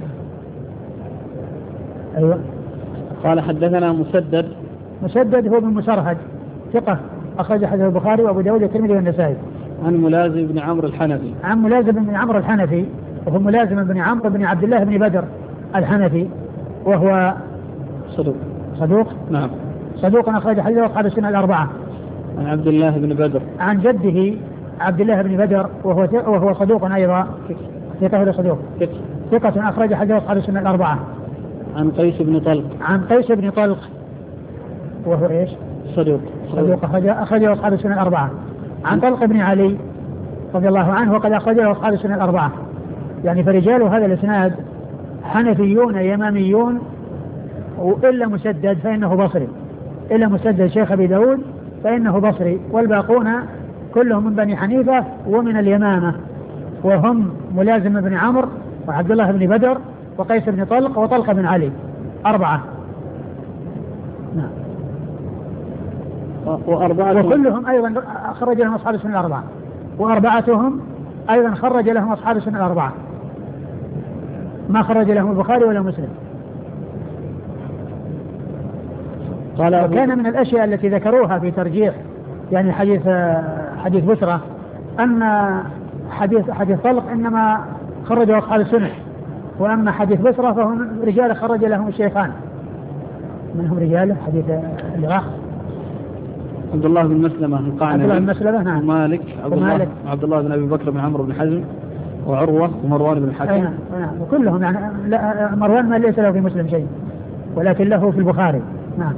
أيوة. قال حدثنا مسدد. مسدد هو من مسرهد، ثقة، أخرج حديث البخاري وأبو داود والترمذي والنسائي. عن ملازم بن عمرو الحنفي. عن ملازم بن عمرو الحنفي، وهو ملازم بن عمرو بن عبد الله بن بدر الحنفي، وهو صدوق. صدوق. نعم. صدوق أخرج حديثه أصحاب السنة الأربعة. عن عبد الله بن بدر. عن جده عبد الله بن بدر، وهو وهو صدوق أيضا. ثقة ولا صدوق؟ ثقة أخرج حديثه أصحاب السنة الأربعة. عن قيس بن طلق. عن قيس بن طلق، وهو إيش؟ صدوق. صدوق أخرجه أصحاب السنة الأربعة. عن طلق بن علي رضي الله عنه، وقد أخرجه أصحاب السنة الأربعة. يعني فرجال هذا الإسناد حنفيون يماميون، وإلا مسدد فإنه بصري، إلا مسدد شيخ أبي داود فإنه بصري، والباقون كلهم من بني حنيفة ومن اليمامة، وهم ملازم بن عمرو وعبد الله بن بدر وقيس بن طلق وطلق بن علي، أربعة. نعم. وأربعة وكلهم أيضا خرج لهم أصحاب السنة الأربعة، وأربعتهم أيضا خرج لهم أصحاب السنة الأربعة، ما خرج لهم البخاري ولا مسلم. قال وكان من الأشياء التي ذكروها في ترجيح يعني حديث حديث بسرة أن حديث حديث طلق إنما خرجوا أصحاب السنة، وأما حديث بسرة فهم رجال خرج لهم الشيخان. منهم رجال حديث اللغاء عبد الله بن مسلمة القعنبي، عبد الله بن مسلمة، نعم، ومالك عبد الله عبد الله بن أبي بكر بن عمرو بن حزم، وعروة ومروان بن الحكم. نعم نعم، وكلهم يعني لا مروان ما ليس له في مسلم شيء ولكن له في البخاري. نعم.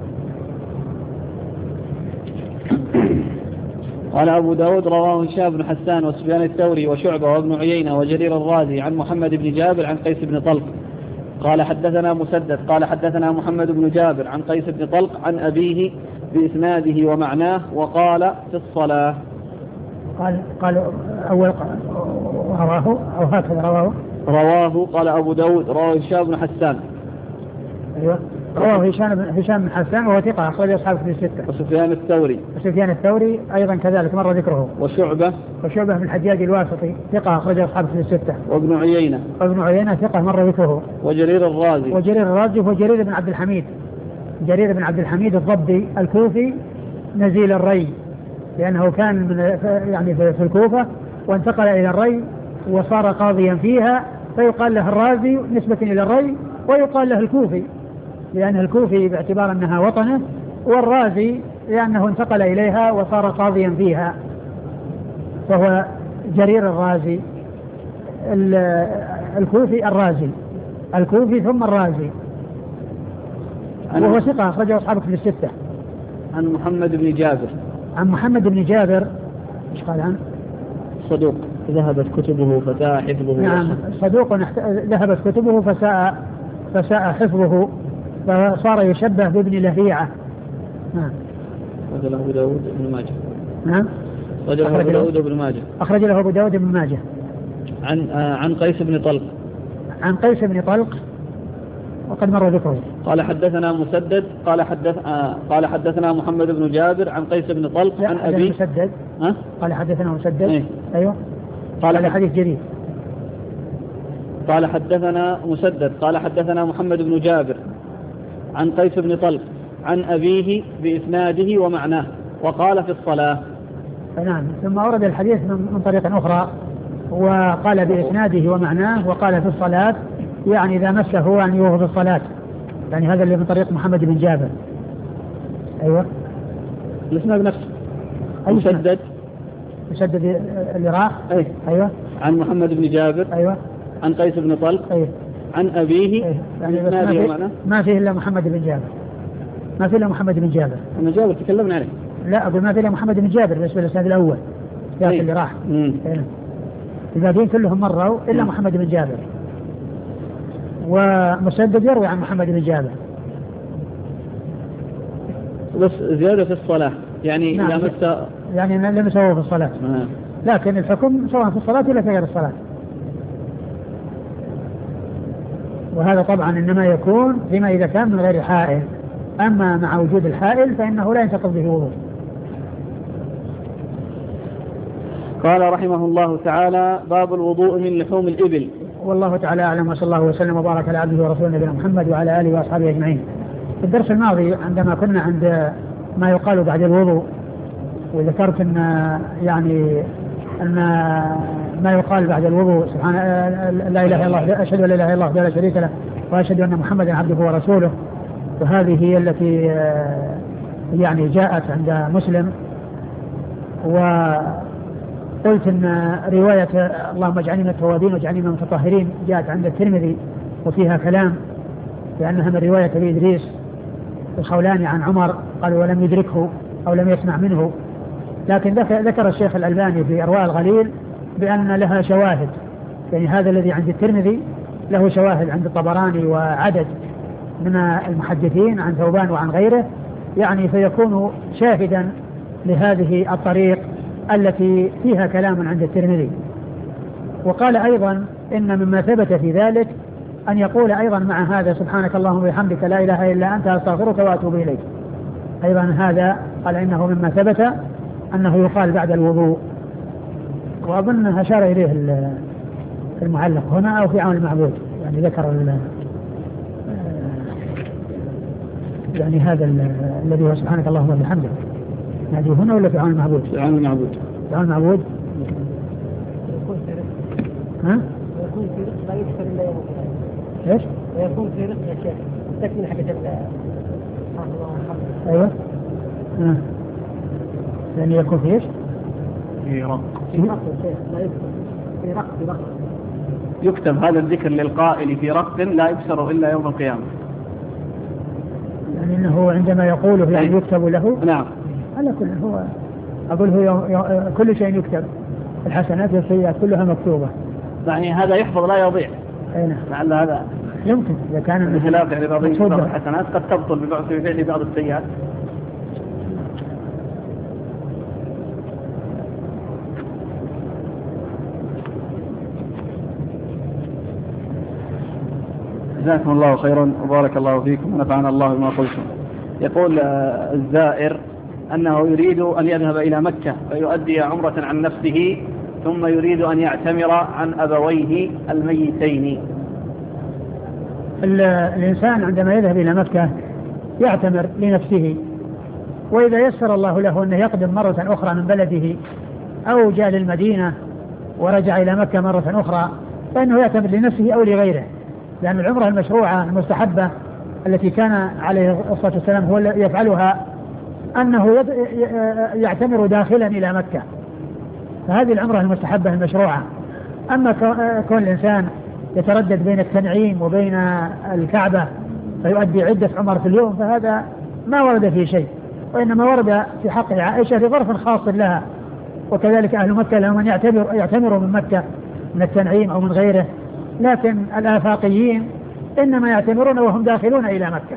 قال أبو داود: رواه هشام بن حسان وسفيان الثوري وشعبة وابن عيينة وجرير الرازي عن محمد بن جابر عن قيس بن طلق قال حدثنا مسدد قال حدثنا محمد بن جابر عن قيس بن طلق عن أبيه بإسناده ومعناه وقال في الصلاة. قال قال أول رواه أو هكذا رواه رواه قال أبو داود رواه هشام بن حسان. أيوة رواه هشام بن هشام بن حسان وهو ثقة أخرج أصحابه في الستة. وسفيان الثوري وسفيان الثوري أيضا كذلك مر ذكره. وشعبة وشعبة بن الحجاج الواسطي ثقة أخرج أصحابه في الستة. وابن عيينة وابن عيينة ثقة مر ذكره. وجرير الرازي وجرير الرازي وجرير بن عبد الحميد جرير بن عبد الحميد الضبي الكوفي نزيل الري لأنه كان من يعني في الكوفة وانتقل إلى الري وصار قاضيا فيها فيقال له الرازي نسبة إلى الري ويقال له الكوفي لأنه الكوفي باعتبار أنها وطنه والرازي لأنه انتقل إليها وصار قاضيا فيها فهو جرير الرازي الكوفي الرازي الكوفي ثم الرازي وهو ثقة أخرجه أصحابه في الستة. عن محمد بن جابر عن محمد بن جابر ايش قال عنه؟ صدوق ذهبت كتبه فساء حفظه. نعم صدوق ذهبت كتبه فساء فساء حفظه فصار يشبه بابن لهيعة. نعم. أخرج له أبو داود بن ماجه. نعم. أخرج له أبو داود بن ماجه. أخرج له أبو داود بن ماجه. عن آه عن قيس بن طلق. عن قيس بن طلق وقد مر ذكره. قال حدثنا مسدد قال حدث آه قال حدثنا محمد بن جابر عن قيس بن طلق عن أبي مسدد. ها؟ قال حدثنا مسدد. ايه؟ أيوه. قال هذا حديث جديد. قال حدثنا مسدد قال حدثنا محمد بن جابر عن قيس بن طلق عن أبيه بإسناده ومعناه وقال في الصلاة. نعم. ثم أورد الحديث من طريق أخرى وقال بإسناده ومعناه وقال في الصلاة يعني إذا مسه يعني وهو في الصلاة يعني هذا اللي من طريق محمد بن جابر. أيوة الإسناد نفسه. أي مسدد مسدد اللي راح. أيه. أيوة عن محمد بن جابر. أيوة. عن قيس بن طلق. أيه. عن أبيه. أيه. يعني ما فيه, ما فيه إلا محمد بن جابر ما فيه إلا محمد بن جابر. أنا جابر تكلمنا عليه. لا أقول ما فيه إلا محمد بن جابر بالنسبة للإسناد الأول ذاك أيه. اللي راح. أيه. الباقيين كلهم مروا إلا محمد بن جابر ومسدد يروي عن محمد بن جابر بس زيادة في الصلاة يعني نعم. لمس يعني لم يسووا في الصلاة. نعم. لكن الحكم سواء في الصلاة ولا في غير الصلاة وهذا طبعا إنما يكون فيما إذا كان من غير حائل أما مع وجود الحائل فإنه لا ينتقض به وضوء. قال رحمه الله تعالى باب الوضوء من لحوم الإبل. والله تعالى أعلم وصلى الله وسلم وبارك على عبده ورسوله نبينا محمد وعلى آله وأصحابه أجمعين. في الدرس الماضي عندما كنا عند ما يقال بعد الوضوء وذكرت أن يعني أن ما يقال بعد الوضوء سبحان لا إله إلا الله أشهد أن لا إله إلا الله لا شريك له وأشهد أن محمدا عبده ورسوله وهذه هي التي يعني جاءت عند مسلم وقلت أن رواية اللهم اجعلني من التوابين واجعلني من المتطهرين جاءت عند الترمذي وفيها كلام لأنها من رواية أبي إدريس الخولاني عن عمر قال ولم يدركه أو لم يسمع منه لكن ذكر الشيخ الألباني في إرواء الغليل بأن لها شواهد يعني هذا الذي عند الترمذي له شواهد عند الطبراني وعدد من المحدثين عن ثوبان وعن غيره يعني فيكون شاهدا لهذه الطريق التي فيها كلام عند الترمذي. وقال أيضا إن مما ثبت في ذلك أن يقول أيضا مع هذا سبحانك اللهم وبحمدك لا إله إلا أنت أستغفرك وأتوب إليك أيضا هذا قال إنه مما ثبت أنه يقال بعد الوضوء وأظن أشار إليه المعلق هنا أو في عون المعبود يعني ذكر يعني هذا الذي هو سبحانك اللهم وبحمدك نادي هنا ولا في عون المعبود؟ في عون المعبود. في عون المعبود. ها؟ ويكون في رق لا يكثر إلا يوم القيامة. إيش؟ ويكون في رق يا شيخ تكمل حاجة الله أيوة. ها. يعني يكون في إيش؟ في رق. في رق يا شيخ لا يكثر في رق في رق. يكتب هذا الذكر للقائل في رق لا يكسر إلا يوم القيامة. يعني إنه عندما يقوله يعني يكتب له. نعم. على كل هو أقول هو يوم يوم كل شيء يكتب الحسنات والسيئات كلها مكتوبة. يعني هذا يحفظ لا يضيع. أي نعم. لعل هذا يمكن إذا كان بخلاف يعني بعض مقصود به. الحسنات قد تبطل ببعض بفعل بعض السيئات. جزاكم الله خيرا وبارك الله فيكم ونفعنا الله بما قلتم. يقول الزائر أنه يريد أن يذهب إلى مكة فيؤدي عمرة عن نفسه ثم يريد أن يعتمر عن أبويه الميتين. الإنسان عندما يذهب إلى مكة يعتمر لنفسه، وإذا يسر الله له أنه يقدم مرة أخرى من بلده أو جاء للمدينة ورجع إلى مكة مرة أخرى فإنه يعتمر لنفسه أو لغيره، لأن العمرة المشروعة المستحبة التي كان عليه الصلاة والسلام هو يفعلها أنه يعتمر داخلا إلى مكة، فهذه العمرة المستحبة المشروعة. أما كون الإنسان يتردد بين التنعيم وبين الكعبة فيؤدي عدة عمر في اليوم فهذا ما ورد فيه شيء، وإنما ورد في حق عائشة في ظرف خاص لها، وكذلك أهل مكة لهم أن يعتبر يعتمروا من مكة من التنعيم أو من غيره، لكن الآفاقيين إنما يعتمرون وهم داخلون إلى مكة.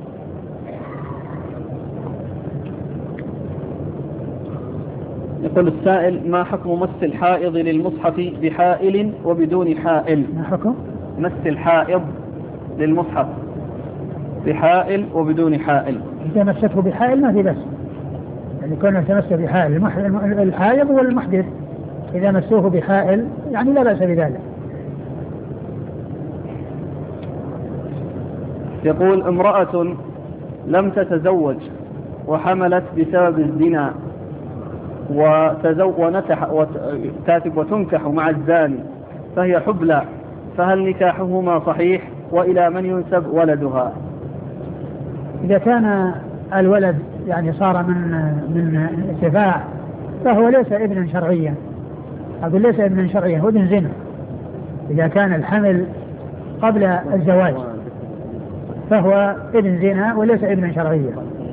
يقول السائل: ما حكم مس الحائض للمصحف بحائل وبدون حائل؟ ما حكم مس الحائض للمصحف بحائل وبدون حائل؟ إذا مسته بحائل ما في بس، يعني كونه تمسه بحائل الحائض والمحدث إذا مسوه بحائل يعني لا بأس بذلك. يقول: امرأة لم تتزوج وحملت بسبب الزنا ونتح وتاتب وتنكح مع الزاني فهي حبلى، فهل نكاحهما صحيح؟ وإلى من ينسب ولدها؟ إذا كان الولد يعني صار من من سفاح فهو ليس ابنا شرعيا، أقول ليس ابنا شرعيا، هو ابن زنا. إذا كان الحمل قبل الزواج فهو ابن زنا وليس ابنا شرعيا.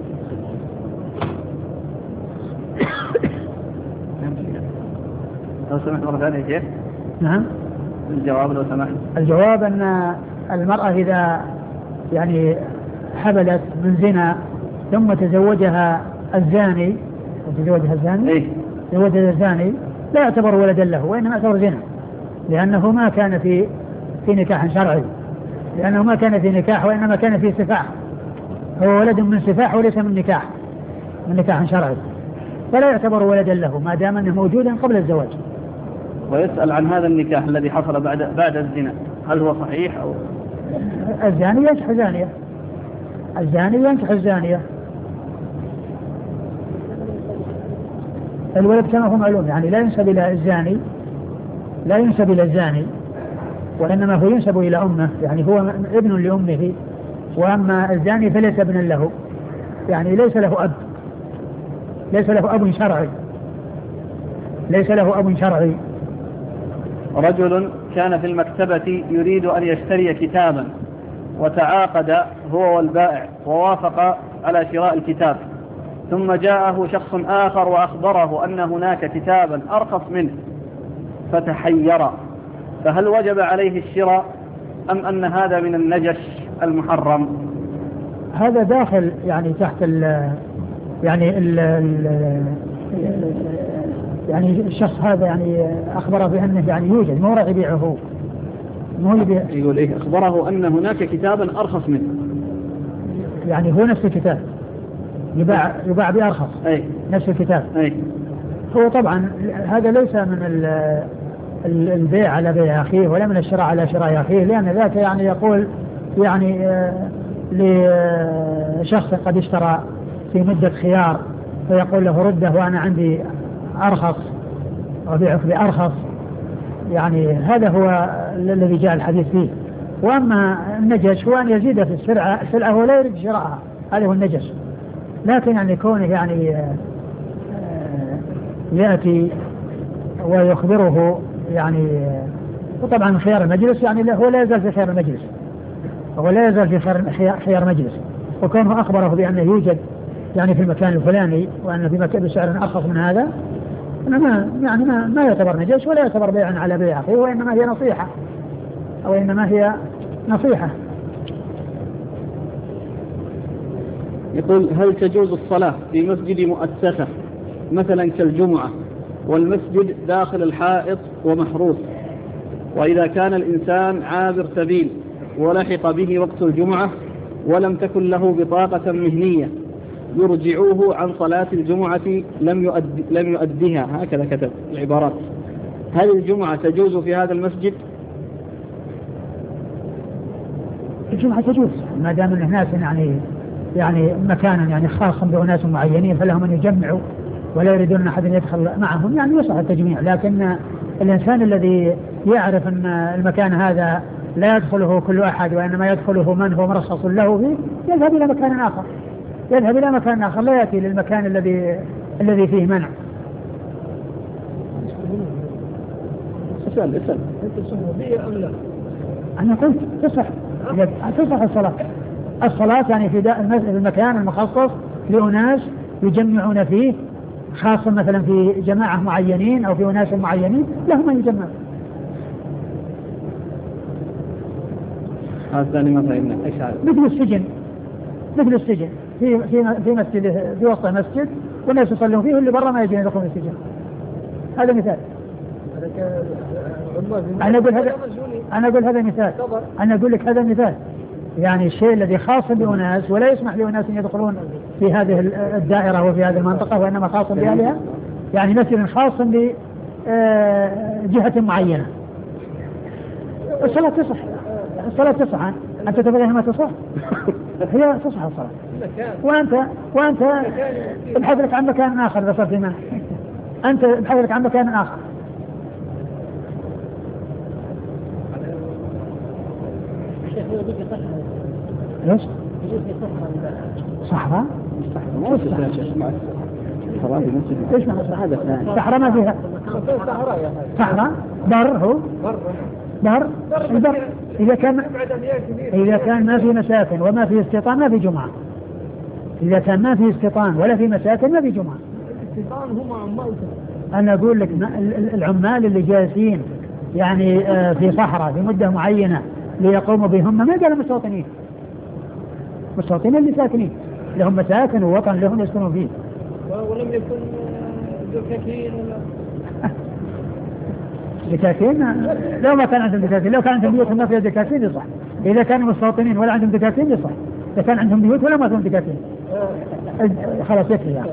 لو سمحت مرة ثانية كيف؟ نعم. الجواب لو سمحت. الجواب أن المرأة إذا يعني حبلت من زنا ثم تزوجها الزاني وتزوجها الزاني إيه؟ تزوجها الزاني لا يعتبر ولدا له، وإنما يعتبر زنا، لأنه ما كان في في نكاح شرعي، لأنه ما كان في نكاح وإنما كان في سفاح، هو ولد من سفاح وليس من نكاح من نكاح شرعي، فلا يعتبر ولدا له ما دام أنه موجودا قبل الزواج. ويسأل عن هذا النكاح الذي حصل بعد بعد الزنا، هل هو صحيح أو؟ الزاني ينكح زانية، الزاني ينكح الزانية. الولد كما هو معلوم يعني لا ينسب إلى الزاني، لا ينسب إلى الزاني، وإنما هو ينسب إلى أمه، يعني هو ابن لأمه، وأما الزاني فليس ابنا له، يعني ليس له أب، ليس له أب شرعي، ليس له أب شرعي. رجل كان في المكتبة يريد أن يشتري كتابا وتعاقد هو والبائع ووافق على شراء الكتاب، ثم جاءه شخص آخر وأخبره أن هناك كتابا أرخص منه فتحير، فهل وجب عليه الشراء أم أن هذا من النجش المحرم؟ هذا داخل يعني تحت ال يعني ال يعني الشخص هذا يعني أخبره بأنه يعني يوجد، ما راح يبيعه هو، مو يبيع. يقول إيه؟ أخبره أن هناك كتابا أرخص منه، يعني هو نفس الكتاب يباع يباع بأرخص. أي. نفس الكتاب. أي. هو طبعا هذا ليس من البيع على بيع أخيه ولا من الشراء على شراء أخيه، لأن ذاك يعني يقول يعني لشخص قد اشترى في مدة خيار فيقول له رده وأنا عندي أرخص وبيعك بأرخص، يعني هذا هو الذي جاء الحديث فيه. وأما النجش هو أن يزيد في السلعة السلعة ولا يريد شراءها، هذا هو النجش. لكن يعني كونه يعني يأتي ويخبره يعني، وطبعا خيار المجلس يعني هو لا يزال في خيار المجلس، هو لا يزال في خيار مجلس، وكونه أخبره بأنه يوجد يعني في المكان الفلاني وأن في مكان بسعر أرخص من هذا، ما يعني ما, ما يعتبر نجش ولا يعتبر بيعا على بيع أخيه، وإنما هي نصيحة أو إنما هي نصيحة. يقول هل تجوز الصلاة في مسجد مؤسسة مثلا كالجمعة والمسجد داخل الحائط ومحروس، وإذا كان الإنسان عابر سبيل ولحق به وقت الجمعة ولم تكن له بطاقة مهنية يرجعوه عن صلاة الجمعة لم يؤد لم يؤديها، هكذا كتب العبارات، هل الجمعة تجوز في هذا المسجد؟ الجمعة تجوز ما دام أن الناس يعني يعني مكانا يعني خاصا بأناس معينين فلهم أن يجمعوا ولا يريدون أن أحد يدخل معهم، يعني يصح التجميع، لكن الإنسان الذي يعرف أن المكان هذا لا يدخله كل أحد وإنما يدخله من هو مرخص له فيه يذهب إلى مكان آخر، يذهب إلى مكان آخر لا يأتي للمكان الذي الذي فيه منع. اسأل اسأل أنت صحوبية أم لا؟ أنا قلت تصح تصح الصلاة الصلاة يعني في المكان المخصص لأناس يجمعون فيه، خاصة مثلا في جماعة معينين أو في أناس معينين لهم أن يجمعوا. هذا ثاني ما فهمنا ايش هذا؟ مثل السجن مثل السجن في في في مسجد في وسط مسجد والناس يصلون فيه واللي برا ما يجي يدخلون السجن. هذا مثال. أنا أقول هذا أنا أقول هذا مثال. أنا أقول لك هذا مثال. يعني الشيء الذي خاص بأناس ولا يسمح لأناس أن يدخلون في هذه الدائرة وفي هذه المنطقة وإنما خاص بأهلها، يعني مثل خاص بجهة معينة. الصلاة تصح الصلاة تصح أنت تبغيها ما تصح هي تصح الصلاة، وأنت وأنت ابحث لك عن مكان آخر بس في منع أنت ابحث لك عن مكان آخر. ليش؟ صحراء؟ ايش معنى صحراء؟ ما فيها صحراء بر هو بر البر إذا كان إذا كان ما في مساكن وما في استيطان ما في جمعة. إذا كان ما في استيطان ولا في مساكن ما في جمعة. أنا أقول لك العمال اللي جالسين يعني في صحراء في مدة معينة ليقوموا بهم ما قالوا مستوطنين، مستوطنين اللي ساكنين لهم مساكن ووطن لهم يسكنون فيه. ولم يكن دكاكين ولا دكاكين؟ لو ما كان عندهم دكاكين، لو كان عندهم بيوت ما فيها دكاكين يصح. إذا كانوا مستوطنين ولا عندهم دكاكين يصح. إذا كان عندهم بيوت ولا ما فيهم دكاكين خلاص يكفي يعني.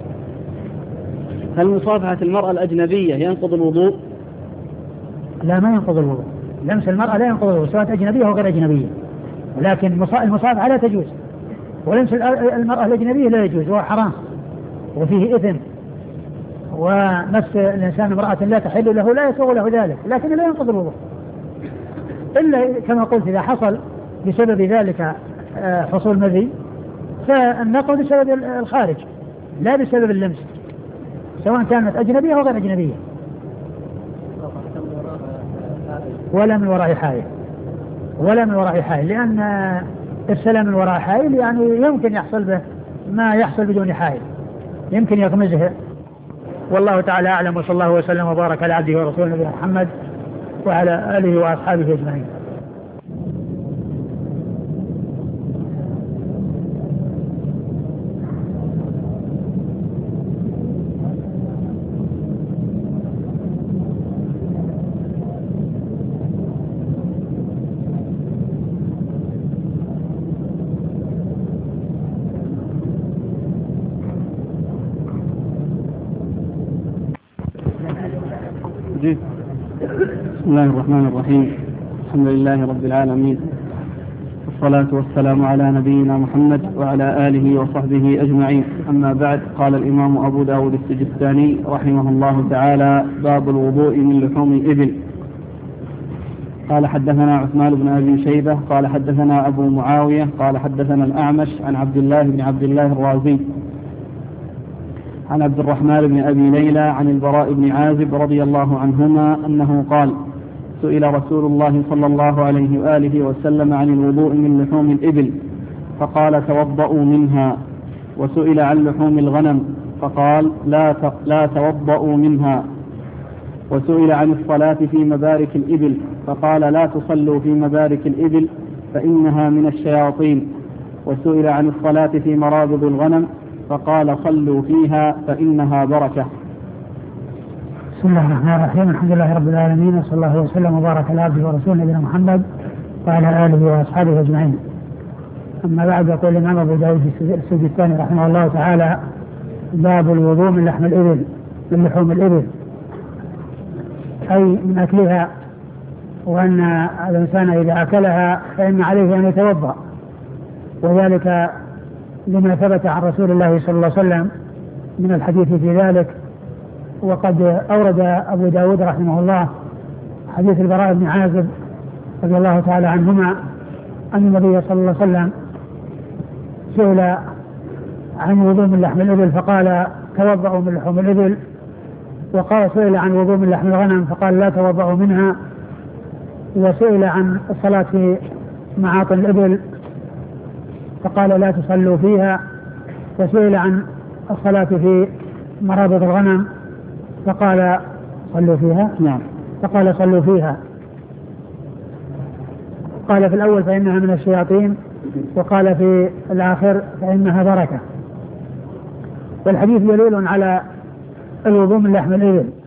هل مصافحة المرأة الأجنبية ينقض الوضوء؟ لا ما ينقض الوضوء. لمس المرأة لا ينقض الوضوء سواء أجنبية أو غير أجنبية، لكن المصافحة لا تجوز، ولمس المرأة الأجنبية لا يجوز وهو حرام وفيه إثم، ومس الإنسان امرأة لا تحل له لا يسوغ له ذلك، لكن لا ينقض الوضوء إلا كما قلت إذا حصل بسبب ذلك حصول مذي فالنقض بسبب الخارج لا بسبب اللمس سواء كانت أجنبية أو غير أجنبية ولا من وراء حائل ولا من وراء حائل، لأن السلام من وراء حائل يعني يمكن يحصل به ما يحصل بدون حائل، يمكن يغمزه. والله تعالى أعلم، وصلى الله وسلم وبارك على عبده ورسوله نبينا محمد وعلى آله وأصحابه أجمعين. بسم الله الرحمن الرحيم. الحمد لله رب العالمين، والصلاة والسلام على نبينا محمد وعلى آله وصحبه أجمعين. أما بعد، قال الإمام أبو داود السجستاني رحمه الله تعالى: باب الوضوء من لحوم الإبل. قال حدثنا عثمان بن أبي شيبة قال حدثنا أبو معاوية قال حدثنا الأعمش عن عبد الله بن عبد الله الرازي عن عبد الرحمن بن أبي ليلى عن البراء بن عازب رضي الله عنهما أنه قال: سئل رسول الله صلى الله عليه وآله وسلم عن الوضوء من لحوم الإبل فقال: توضؤوا منها. وسئل عن لحوم الغنم فقال: لا لا توضؤوا منها. وسئل عن الصلاة في مبارك الإبل فقال لا تصلوا في مبارك الإبل فإنها من الشياطين. وسئل عن الصلاة في مرابض الغنم فقال صلوا فيها فإنها بركة. بسم الله الرحمن الرحيم. الحمد لله رب العالمين، وصلى الله وسلم وبارك على عبده ورسوله نبينا محمد وعلى آله وأصحابه أجمعين. أما بعد، يقول الإمام أبو داود السجستاني رحمه الله تعالى: باب الوضوء من لحم الإبل، من لحوم الإبل، أي من أكلها، وأن الإنسان إذا أكلها فإن عليه أن يتوضأ، وذلك لما ثبت عن رسول الله صلى الله عليه وسلم من الحديث في ذلك. وقد أورد أبو داود رحمه الله حديث البراء بن عازب رضي الله تعالى عنهما أن النبي صلى الله عليه وسلم سئل عن وضوء من لحم الإبل فقال توضأوا من لحوم الإبل، وقال سئل عن وضوء من لحم الغنم فقال لا توضأوا منها، وسئل عن الصلاة في معاطن الإبل فقال لا تصلوا فيها، وسئل عن الصلاة في مرابض الغنم فقال صلوا فيها. نعم. فقال صلوا فيها. قال في الأول فإنها من الشياطين، وقال في الآخر فإنها بركة. والحديث دليل على الوضوء من لحم الإبل،